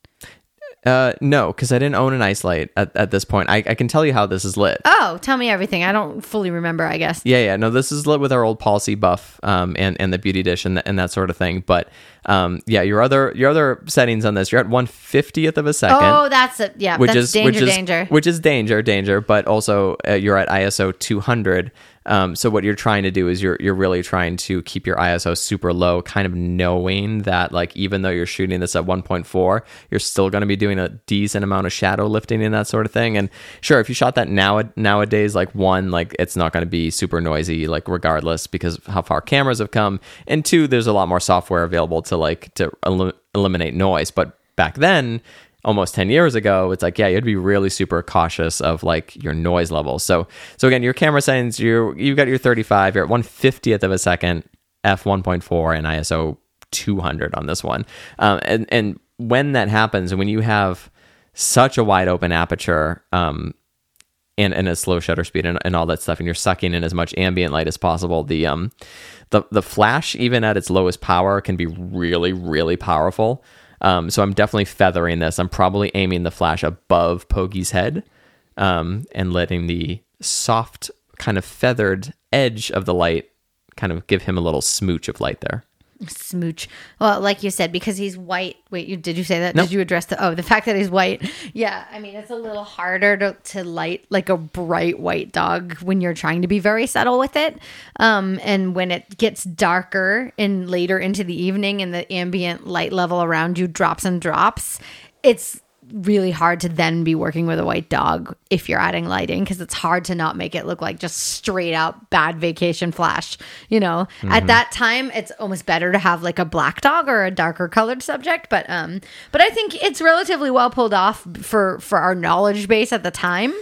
No, because I didn't own an ice light at this point. I can tell you how this is lit. Oh, tell me everything. I don't fully remember, I guess. Yeah. No, this is lit with our old Policy Buff and the beauty dish and that sort of thing. But your other settings on this, you're at 1/50th of a second. Oh, that's it. Yeah, that's danger. Which is danger. But also you're at ISO 200. So what you're trying to do is you're really trying to keep your ISO super low, kind of knowing that like even though you're shooting this at 1.4, you're still going to be doing a decent amount of shadow lifting and that sort of thing. And sure, if you shot that nowadays, like one, like it's not going to be super noisy, like regardless, because of how far cameras have come, and two, there's a lot more software available to eliminate noise. But back then, almost 10 years ago, it's like, yeah, you'd be really super cautious of like your noise level. So again, your camera settings, you've got your 35, you're at 1/50th of a second. f1.4 and ISO 200 on this one. And when that happens, and when you have such a wide open aperture, and a slow shutter speed and all that stuff, and you're sucking in as much ambient light as possible, the flash, even at its lowest power, can be really, really powerful. So I'm definitely feathering this. I'm probably aiming the flash above Pogi's head, and letting the soft kind of feathered edge of the light kind of give him a little smooch of light there. Smooch. Well, like you said, because he's white. Wait, did you say that? Nope. Did you address the fact that he's white? Yeah, I mean, it's a little harder to light like a bright white dog when you're trying to be very subtle with it. And when it gets darker and later into the evening and the ambient light level around you drops and drops, it's really hard to then be working with a white dog if you're adding lighting, because it's hard to not make it look like just straight out bad vacation flash. At that time it's almost better to have like a black dog or a darker colored subject, but I think it's relatively well pulled off for our knowledge base at the time.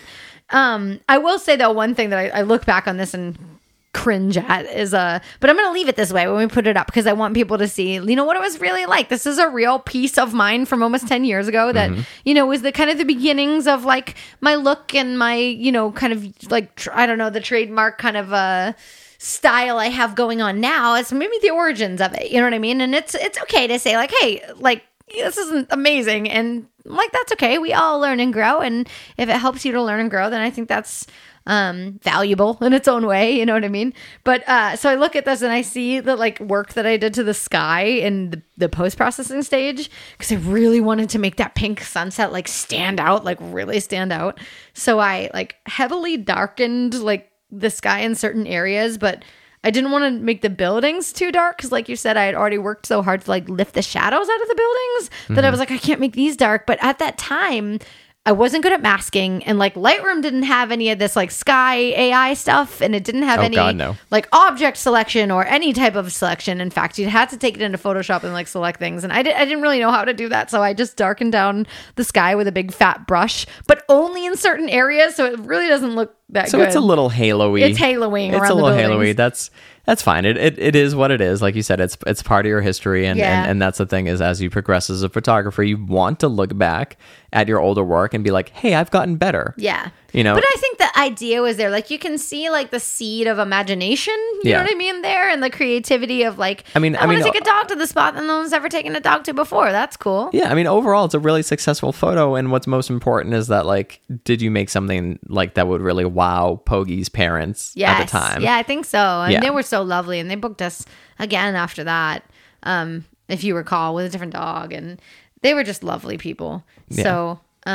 I will say though, one thing that I look back on this and cringe at is but I'm gonna leave it this way when we put it up, because I want people to see what it was really like. This is a real piece of mine from almost 10 years ago that was the kind of the beginnings of like my look and my kind of like I don't know, the trademark kind of style I have going on now. It's maybe the origins of it, you know what I mean? And it's okay to say like, hey, like this isn't amazing, and like that's okay. We all learn and grow, and if it helps you to learn and grow, then I think that's valuable in its own way, you know what I mean? But so I look at this and I see the like work that I did to the sky in the post-processing stage, because I really wanted to make that pink sunset like stand out, like really stand out. So I like heavily darkened like the sky in certain areas, but I didn't want to make the buildings too dark, because like you said, I had already worked so hard to like lift the shadows out of the buildings that I was like, I can't make these dark. But at that time I wasn't good at masking, and like Lightroom didn't have any of this like sky AI stuff, and it didn't have like object selection or any type of selection. In fact, you had to take it into Photoshop and like select things, and I didn't really know how to do that, so I just darkened down the sky with a big fat brush, but only in certain areas, so it really doesn't look that good. So it's a little halo-y. It's haloing. It's around a little the buildings. halo-y. That's fine. It is what it is. Like you said, it's part of your history, and that's the thing, is as you progress as a photographer, you want to look back at your older work and be like, hey, I've gotten better. Yeah. But I think the idea was there. Like you can see like the seed of imagination, you know what I mean, there, and the creativity of like, I want to take a dog to the spot that no one's ever taken a dog to before. That's cool. Yeah, I mean, overall, it's a really successful photo, and what's most important is that, like, did you make something like that would really wow Pogi's parents at the time? Yeah, I think so. And they were so lovely, and they booked us again after that, if you recall, with a different dog, and they were just lovely people. Yeah. So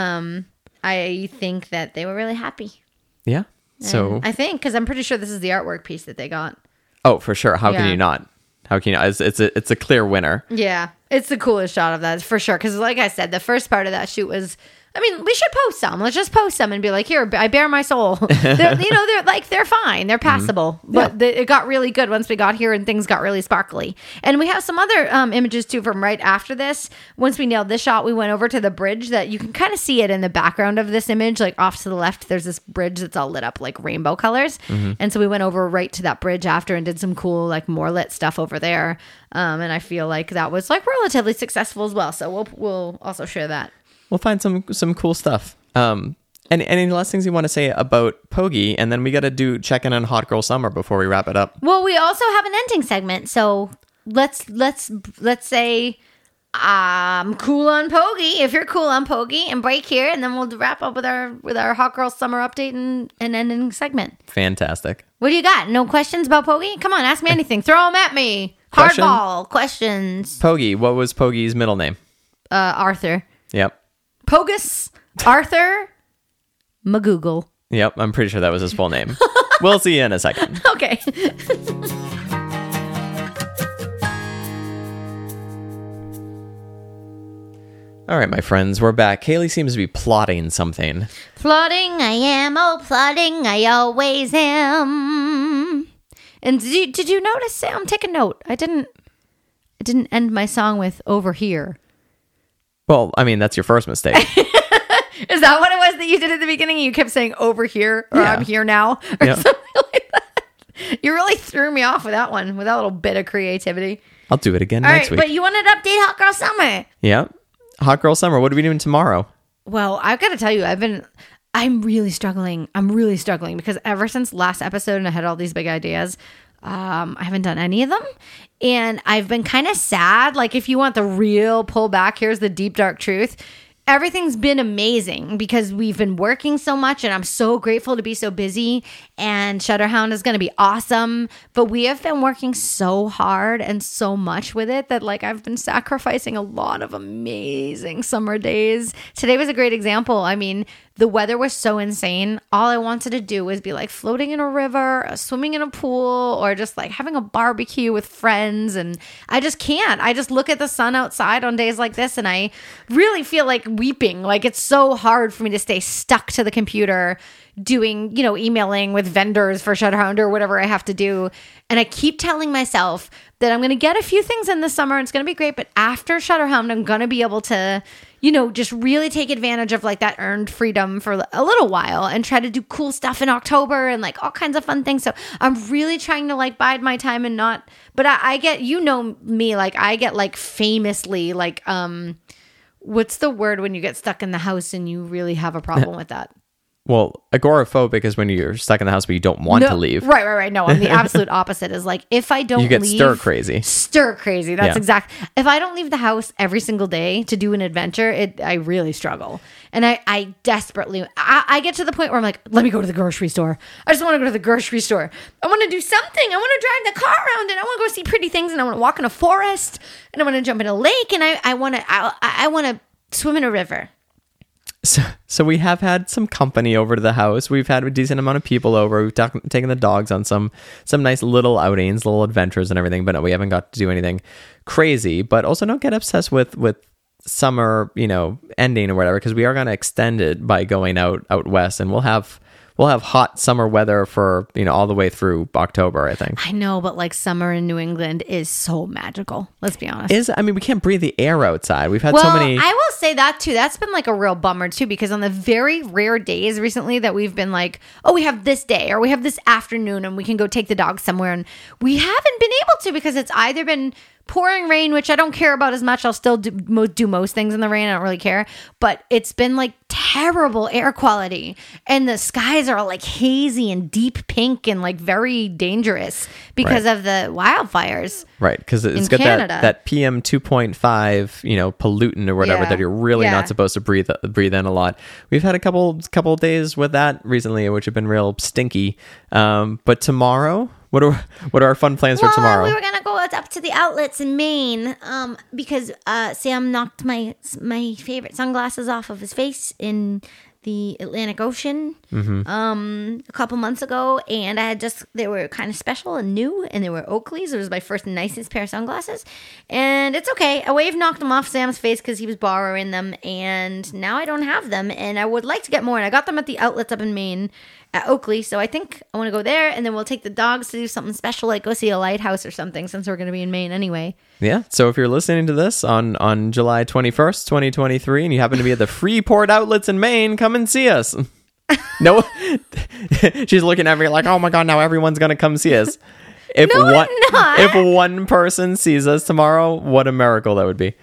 I think that they were really happy. Yeah. So I think, because I'm pretty sure this is the artwork piece that they got. Oh, for sure. How can you not? How can you not? It's a clear winner. Yeah. It's the coolest shot of that, for sure. Because like I said, the first part of that shoot was, I mean, we should post some. Let's just post some and be like, here, I bare my soul. They're fine. They're passable. But it got really good once we got here, and things got really sparkly. And we have some other images too from right after this. Once we nailed this shot, we went over to the bridge that you can kind of see it in the background of this image. Like off to the left, there's this bridge that's all lit up like rainbow colors. And so we went over right to that bridge after and did some cool like more lit stuff over there. And I feel like that was like relatively successful as well. So we'll also share that. We'll find some cool stuff. And any last things you want to say about Pogi, and then we got to check in on Hot Girl Summer before we wrap it up. Well, we also have an ending segment, so let's say I'm cool on Pogi. If you're cool on Pogi, and break here, and then we'll wrap up with our Hot Girl Summer update and ending segment. Fantastic. What do you got? No questions about Pogi? Come on, ask me anything. Throw them at me. Hardball questions. Pogi. What was Pogi's middle name? Arthur. Yep. Pogus Arthur McGoogle. Yep, I'm pretty sure that was his full name. We'll see you in a second. Okay. All right, my friends, we're back. Kaylee seems to be plotting something. Plotting, I am. Oh, plotting, I always am. And did you notice, Sam? Take a note. I didn't end my song with "over here." Well, I mean, that's your first mistake. Is that what it was that you did at the beginning? You kept saying "over here" or "I'm here now" or something like that. You really threw me off with that one, with that little bit of creativity. I'll do it again All next right, week. but you wanted to update Hot Girl Summer. Yeah. Hot Girl Summer. What are we doing tomorrow? Well, I've got to tell you, I'm really struggling. I'm really struggling because ever since last episode and I had all these big ideas, I haven't done any of them. And I've been kind of sad. Like, if you want the real pullback, here's the deep, dark truth. Everything's been amazing because we've been working so much and I'm so grateful to be so busy, and Shutterhound is going to be awesome. But we have been working so hard and so much with it that like I've been sacrificing a lot of amazing summer days. Today was a great example. I mean, the weather was so insane. All I wanted to do was be like floating in a river, swimming in a pool, or just like having a barbecue with friends. And I just can't. I just look at the sun outside on days like this and I really feel like weeping. Like, it's so hard for me to stay stuck to the computer doing, emailing with vendors for Shutterhound or whatever I have to do. And I keep telling myself that I'm going to get a few things in the summer. It's going to be great. But after Shutterhound, I'm going to be able to, just really take advantage of like that earned freedom for a little while and try to do cool stuff in October and like all kinds of fun things. So I'm really trying to like bide my time and not, but I get, me, like I get like famously like, what's the word when you get stuck in the house and you really have a problem with that? Well, agoraphobic is when you're stuck in the house but you don't want to leave. Right. No, I'm the absolute opposite. Is like if I don't you get leave, stir crazy. That's exact. If I don't leave the house every single day to do an adventure, I really struggle. And I desperately, I get to the point where I'm like, let me go to the grocery store. I just want to go to the grocery store. I want to do something. I want to drive the car around and I want to go see pretty things and I want to walk in a forest and I want to jump in a lake and I want to swim in a river. So we have had some company over to the house. We've had a decent amount of people over. We've taken the dogs on some nice little outings, little adventures and everything. But no, we haven't got to do anything crazy. But also don't get obsessed with summer, ending or whatever, because we are going to extend it by going out west, and we'll have hot summer weather for, all the way through October, I think. I know, but like summer in New England is so magical. Let's be honest. We can't breathe the air outside. We've had so many. I will say that too. That's been like a real bummer too, because on the very rare days recently that we've been like, oh, we have this day or we have this afternoon and we can go take the dog somewhere. And we haven't been able to because it's either been pouring rain, which I don't care about as much. I'll still do most things in the rain. I don't really care. But it's been like terrible air quality. And the skies are all like hazy and deep pink and like very dangerous because of the wildfires. Right. Because it's got that PM 2.5, pollutant or whatever that you're really not supposed to breathe in a lot. We've had a couple days with that recently, which have been real stinky. But tomorrow, what are our fun plans for tomorrow? We were gonna go up to the outlets in Maine, because Sam knocked my favorite sunglasses off of his face in the Atlantic Ocean a couple months ago, and they were kind of special and new, and they were Oakleys. It was my first nicest pair of sunglasses, and it's okay. A wave knocked them off Sam's face because he was borrowing them, and now I don't have them, and I would like to get more, and I got them at the outlets up in Maine at Oakley, so I think I want to go there, and then we'll take the dogs to do something special, like go see a lighthouse or something, since we're going to be in Maine anyway. Yeah, so if you're listening to this on July 21st, 2023, and you happen to be at the Freeport outlets in Maine, come and see us. No, she's looking at me like, oh my God, now everyone's going to come see us. If one person sees us tomorrow, what a miracle that would be.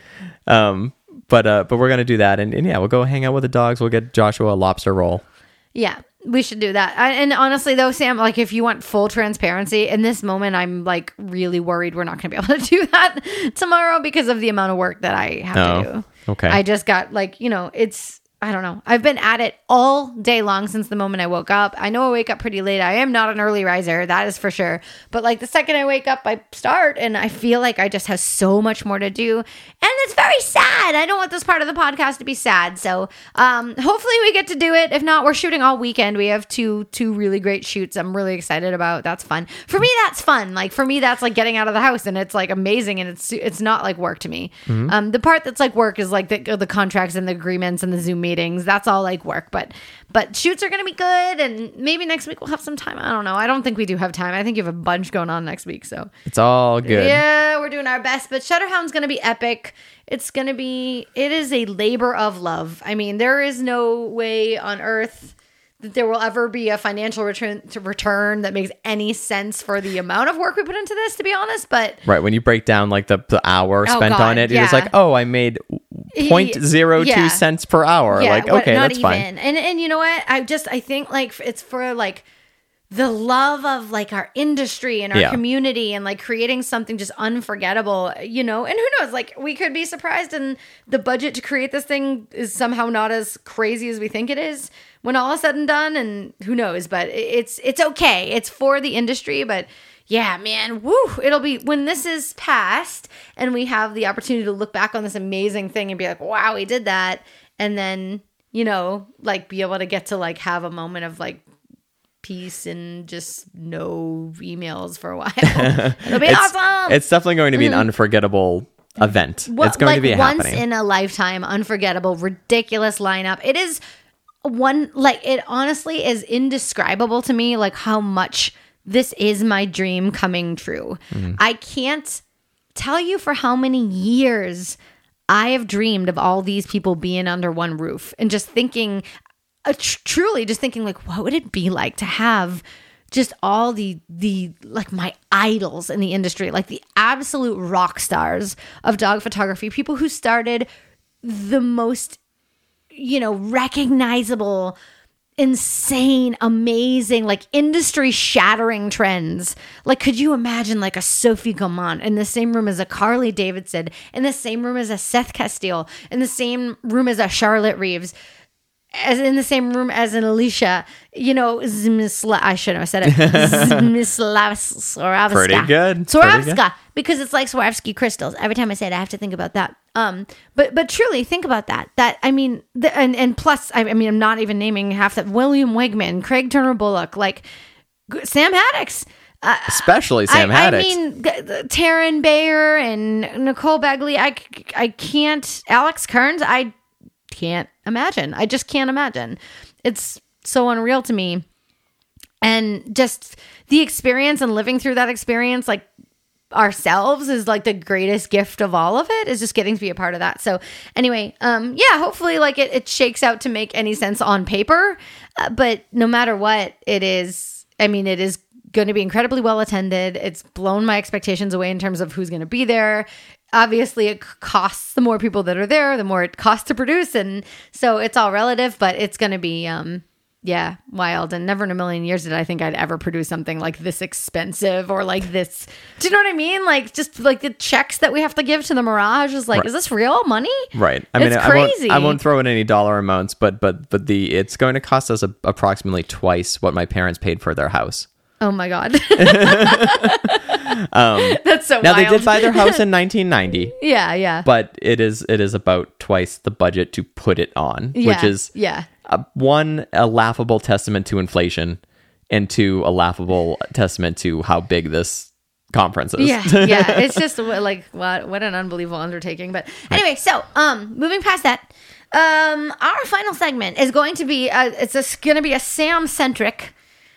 But we're going to do that, and yeah, we'll go hang out with the dogs. We'll get Joshua a lobster roll. Yeah, we should do that. And honestly, though, Sam, like if you want full transparency, in this moment, I'm like really worried we're not going to be able to do that tomorrow because of the amount of work that I have to do. Okay. I just got like, I don't know. I've been at it all day long since the moment I woke up. I know I wake up pretty late. I am not an early riser, that is for sure. But like the second I wake up, I start and I feel like I just have so much more to do. And it's very sad. I don't want this part of the podcast to be sad. So hopefully we get to do it. If not, we're shooting all weekend. We have two really great shoots I'm really excited about. That's fun. For me, that's fun. Like for me, that's like getting out of the house and it's like amazing and it's not like work to me. Mm-hmm. The part that's like work is like the contracts and the agreements and the Zoom meetings. That's all like work, but shoots are going to be good, and maybe next week we'll have some time. I don't know. I don't think we do have time. I think you have a bunch going on next week, so it's all good. Yeah, we're doing our best, but Shutterhound's going to be epic. It is a labor of love. I mean, there is no way on earth that there will ever be a financial return that makes any sense for the amount of work we put into this, to be honest. But right, when you break down like the hour spent on it, you're just like, oh, I made 0.02 cents per hour. Yeah, like, okay, not that's even. fine. And you know what? I think like it's for like the love of like our industry and our community and like creating something just unforgettable, you know. And who knows, like we could be surprised and the budget to create this thing is somehow not as crazy as we think it is when all is said and done, and who knows, but it's okay. It's for the industry, but yeah, man, woo, it'll be when this is past and we have the opportunity to look back on this amazing thing and be like, wow, we did that. And then, you know, like be able to get to like have a moment of like peace and just no emails for a while. It'll be awesome. It's definitely going to be an unforgettable event. It's going to be once happening. in a lifetime, unforgettable, ridiculous lineup. It is one, like it honestly is indescribable to me, like how much this is my dream coming true. I can't tell you for how many years I have dreamed of all these people being under one roof and just thinking, truly just thinking like, what would it be like to have just all the like my idols in the industry, like the absolute rock stars of dog photography, people who started the most, you know, recognizable, insane, amazing, like industry shattering trends. Like, could you imagine like a Sophie Gaumont in the same room as a Carly Davidson, in the same room as a Seth Castile, in the same room as a Charlotte Reeves, as in the same room as an Alicia, you know, I shouldn't have said it. Swarovska. Pretty good. Swarovska, because it's like Swarovski crystals. Every time I say it, I have to think about that. But truly think about that. That, I mean, and plus, I mean, I'm not even naming half that. William Wegman, Craig Turner Bullock, like Sam Haddix. Especially Sam Haddix. I mean, Taryn Bayer and Nicole Bagley. I can't. Alex Kearns. I can't imagine. I just can't imagine. It's so unreal to me. And just the experience and living through that experience, like ourselves, is like the greatest gift of all of it, is just getting to be a part of that. So anyway, hopefully like it shakes out to make any sense on paper. But no matter what it is, I mean, it is going to be incredibly well attended. It's blown my expectations away in terms of who's going to be there. Obviously, it costs, the more people that are there, the more it costs to produce. And so it's all relative, but it's going to be, wild. And never in a million years did I think I'd ever produce something like this expensive or like this. Do you know what I mean? Like, just like the checks that we have to give to the Mirage is like, right. Is this real money? Right. I mean, it's crazy. I won't throw in any dollar amounts, but it's going to cost us approximately twice what my parents paid for their house. Oh my God. That's so now wild. They did buy their house in 1990. Yeah. But it is about twice the budget to put it on, which is one, a laughable testament to inflation, and two, a laughable testament to how big this conference is. Yeah. It's just like what an unbelievable undertaking. But anyway, so moving past that, our final segment is going to be it's going to be a Sam centric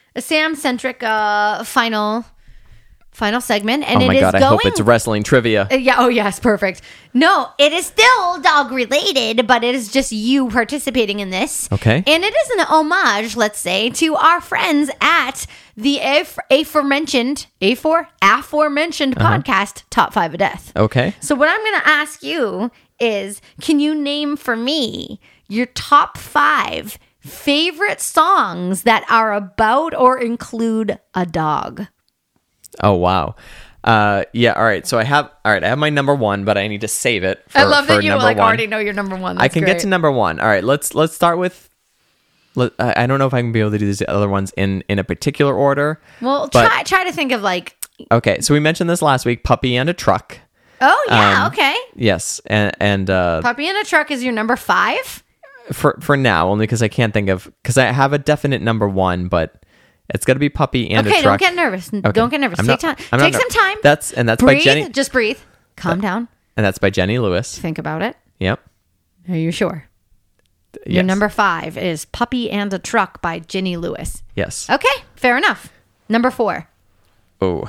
final segment, and oh my God, I hope it's wrestling trivia. Oh yes, perfect. No, it is still dog related, but it is just you participating in this. Okay. And it is an homage, let's say, to our friends at the aforementioned podcast, Top 5 of Death. Okay. So what I'm going to ask you is, can you name for me your top 5 favorite songs that are about or include a dog? Oh, wow. Yeah. All right. So I have my number one, but I need to save it. I love that you already know your number one. That's I can great. get to number one. All right. Let's start with. I don't know if I can be able to do these other ones in a particular order. Well, try to think of like. Okay. So we mentioned this last week. Puppy and a Truck. Oh yeah. Okay. Yes. And Puppy and a Truck is your number 5. For now, only because I can't think of, because I have a definite number one, but. It's got to be Puppy and a Truck. Okay, don't get nervous. Okay. Don't get nervous. Take time. Take some time. That's breathe, by Jenny. Just breathe. Calm down. And that's by Jenny Lewis. Think about it. Yep. Are you sure? Yes. Your number 5 is Puppy and a Truck by Jenny Lewis. Yes. Okay, fair enough. Number 4. Oh,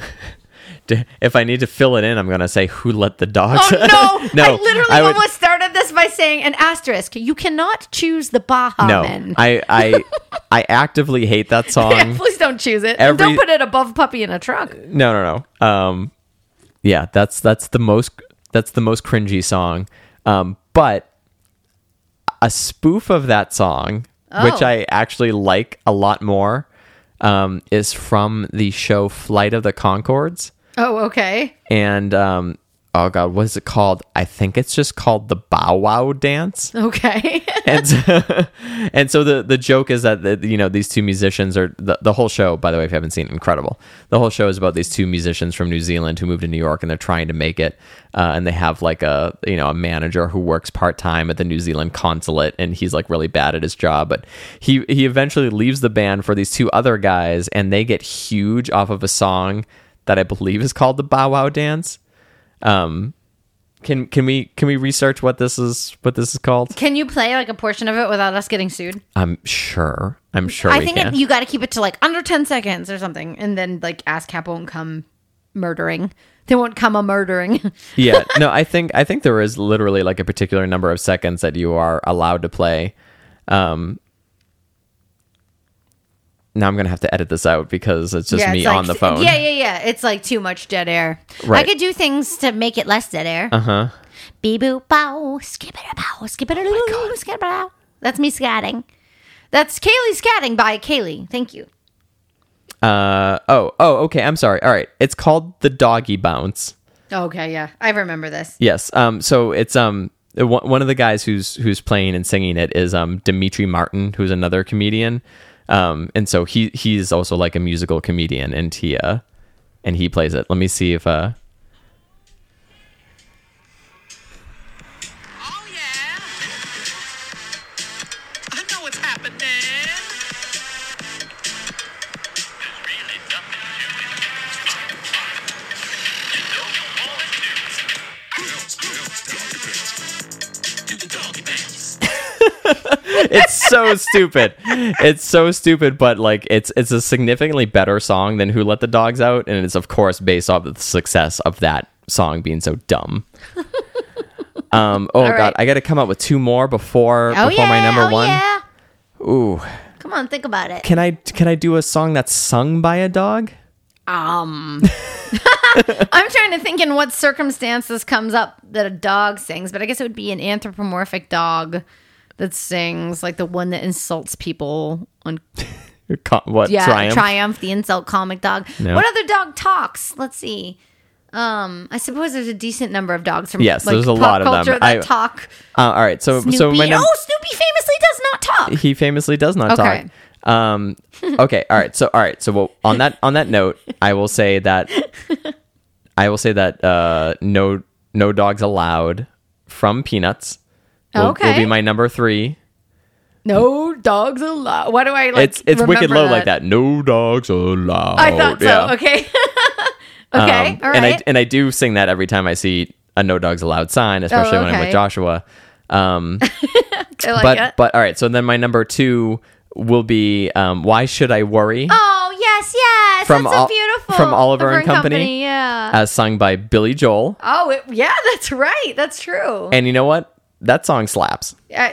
if I need to fill it in, I'm going to say Who Let the Dogs. Oh, no. I literally almost started this by saying an asterisk. You cannot choose the Baha No, Men. I actively hate that song. Yeah, please don't choose it. And don't put it above Puppy in a Trunk. No. Yeah, that's the most cringy song. But a spoof of that song, which I actually like a lot more, is from the show Flight of the Conchords. Oh, okay. And oh god, what is it called? I think it's just called the Bow Wow Dance. Okay. and so the joke is that these two musicians are the whole show. By the way, if you haven't seen it, incredible. The whole show is about these two musicians from New Zealand who moved to New York and they're trying to make it. And they have like a manager who works part-time at the New Zealand consulate, and he's like really bad at his job. But he eventually leaves the band for these two other guys, and they get huge off of a song that I believe is called the Bow Wow Dance. Can we research what this is called? Can you play like a portion of it without us getting sued? I'm sure I we think can. you got to keep it to like under 10 seconds or something, and then like ASCAP won't come murdering. They won't come a murdering. Yeah, no, I think there is literally like a particular number of seconds that you are allowed to play. Now I'm gonna have to edit this out because it's just me on the phone. Yeah. It's like too much dead air. Right. I could do things to make it less dead air. Beep boop bow, skip it a bow, skip it a loo, skip it bow. That's me scatting. That's Kaylee scatting by Kaylee. Thank you. Okay. I'm sorry. All right. It's called the Doggy Bounce. Okay, yeah, I remember this. Yes. So it's one of the guys who's playing and singing it is Dimitri Martin, who's another comedian. And so he's also like a musical comedian, and he plays it. Let me see if Oh yeah, I know what's happening. There's really nothing to it. You know you wanna do the doggy dance. it's so stupid. It's so stupid, but like it's a significantly better song than Who Let the Dogs Out, and it's of course based off of the success of that song being so dumb. God, right. I got to come up with two more before my number one. Yeah. Ooh, Come on, think about it. can I do a song that's sung by a dog? I'm trying to think in what circumstance this comes up that a dog sings, but I guess it would be an anthropomorphic dog that sings, like the one that insults people on Triumph? the insult comic dog. No. What other dog talks? Let's see. I suppose there's a decent number of dogs from Yes, like, there's a pop lot of them. culture that talk. All right, so Snoopy. so my Snoopy famously does not talk. he famously does not Okay. talk. Okay, all right. So well, on that note, I will say that no dogs allowed from Peanuts will be my number 3. No dogs allowed. Why do I like? It's wicked remember low like that. No dogs allowed. I thought so. Yeah. Okay. Okay. All right. And I do sing that every time I see a no dogs allowed sign, especially when I'm with okay. Joshua. I like it. But all right. So then my number 2 will be Why Should I Worry? Oh yes. From That's so beautiful. from Oliver and Company. Yeah. As sung by Billy Joel. Oh yeah, that's right. That's true. And you know what? That song slaps.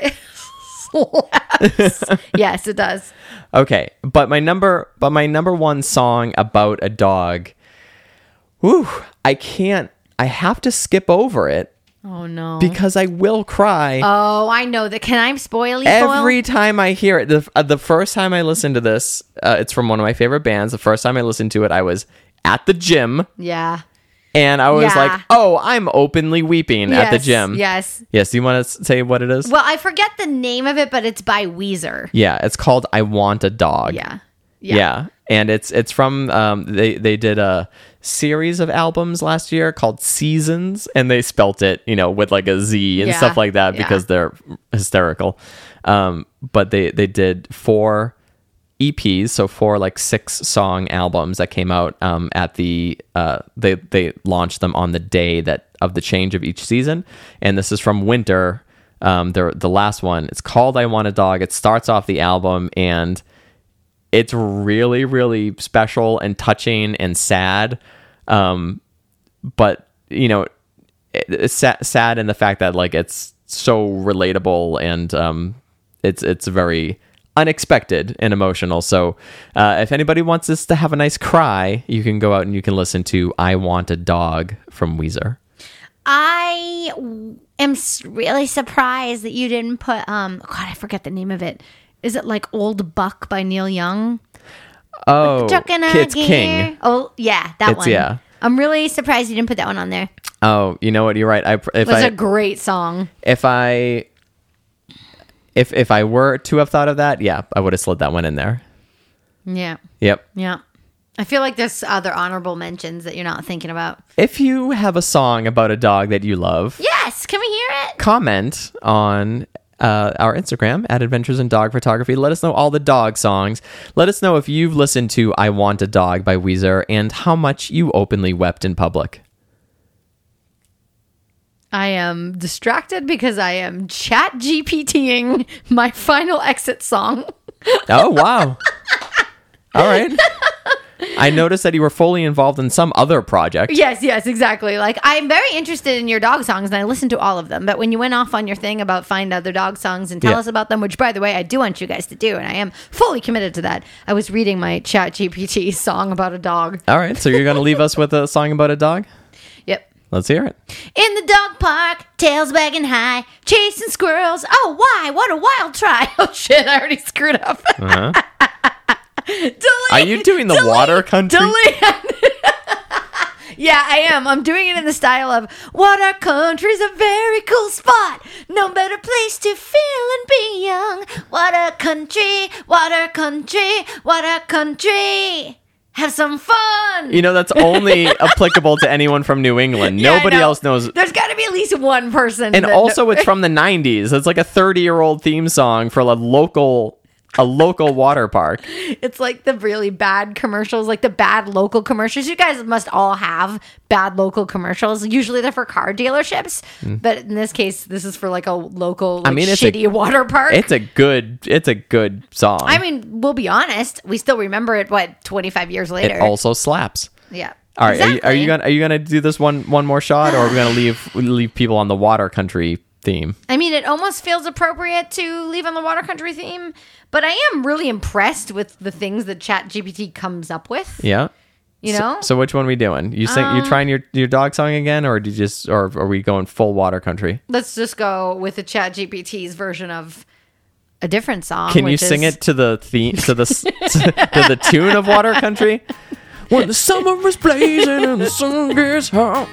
Slaps. Yes, it does. Okay, but my number 1 song about a dog. Whew, I have to skip over it Oh no. because I will cry Oh, I know that. Can I spoil you? every time I hear it. The first time I listened to this, it's from one of my favorite bands. The first time I listened to it, I was at the gym. Yeah. And I was Yeah. like, oh, I'm openly weeping at the gym. Yes. Yes, do you want to say what it is? Well, I forget the name of it, but it's by Weezer. Yeah, it's called I Want a Dog. Yeah. And it's from they did a series of albums last year called Seasons, and they spelt it with like a Z and Yeah. stuff like that Yeah. because they're hysterical. But they did 4 EPs, so 4 like 6-song albums that came out at the they launched them on the day of the change of each season, and this is from Winter, the last one. It's called I Want a Dog. It starts off the album and it's really, really special and touching and sad. But it's sad in the fact that like it's so relatable, and it's very unexpected and emotional. So if anybody wants us to have a nice cry, you can go out and you can listen to I Want a Dog from Weezer. I am really surprised that you didn't put God, I forget the name of it. Is it like Old Buck by Neil Young? Oh, It's King. Oh, yeah, that one. Yeah. I'm really surprised you didn't put that one on there. Oh, you know what? You're right. It was a great song. If I were to have thought of that, yeah, I would have slid that one in there. Yeah. Yep. Yeah. I feel like there's other honorable mentions that you're not thinking about. If you have a song about a dog that you love, Yes. Can we hear it? comment on our Instagram at Adventures in Dog Photography. Let us know all the dog songs. Let us know if you've listened to I Want a Dog by Weezer and how much you openly wept in public. I am distracted because I am chat GPTing my Final Exit song. Oh, wow. All right. I noticed that you were fully involved in some other project. Yes, exactly. Like, I'm very interested in your dog songs and I listen to all of them. But when you went off on your thing about find other dog songs and tell Yeah. us about them, which by the way, I do want you guys to do, and I am fully committed to that. I was reading my chat GPT song about a dog. All right. So you're going to leave us with a song about a dog? Yep. Let's hear it. In the dog park, tails wagging high, chasing squirrels. Oh, why? What a wild try. Oh, shit. I already screwed up. Uh-huh. Delete, Are you doing the water country? delete. Yeah, I am. I'm doing it in the style of Water Country's a very cool spot. No better place to feel and be young. Water Country, Water Country, Water Country. Have some fun. You know, that's only applicable to anyone from New England. Yeah, I Nobody know. else knows. There's got to be at least one person. And that also, it's from the 90s. It's like a 30-year-old theme song for a local water park. It's like the really bad commercials, like the bad local commercials. You guys must all have bad local commercials. Usually they're for car dealerships, but in this case, this is for like a local, like, it's shitty water park. It's a good song. I mean, we'll be honest, we still remember it. What, 25 years later? it also slaps. Yeah. All right, Exactly. are you gonna do this one more shot, or are we gonna leave people on the water country theme? I mean, it almost feels appropriate to leave on the water country theme, but I am really impressed with the things that ChatGPT comes up with. Yeah. You know? So which one are we doing? You trying your dog song again, or or are we going full water country? Let's just go with the ChatGPT's version of a different song. Can you which sing is- it to the theme to the tune of Water Country? When the summer is blazing and the sun gets hot.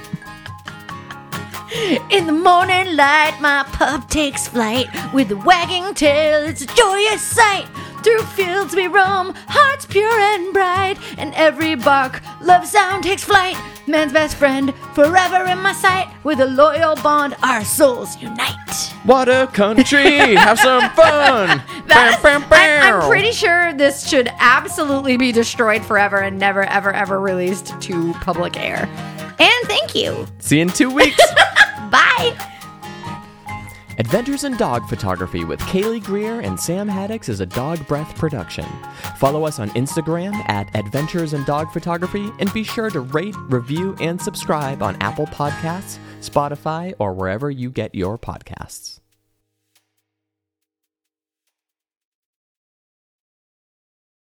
In the morning light, my pup takes flight. With a wagging tail, it's a joyous sight. Through fields we roam, hearts pure and bright. And every bark, love sound takes flight. Man's best friend, forever in my sight. With a loyal bond, our souls unite. Water Country, have some fun. That is- Bam, bam, bam. I'm pretty sure this should absolutely be destroyed forever and never, ever, ever released to public air. And thank you. See you in 2 weeks. Bye. Adventures in Dog Photography with Kaylee Greer and Sam Haddix is a Dog Breath production. Follow us on Instagram at Adventures in Dog Photography, and be sure to rate, review, and subscribe on Apple Podcasts, Spotify, or wherever you get your podcasts.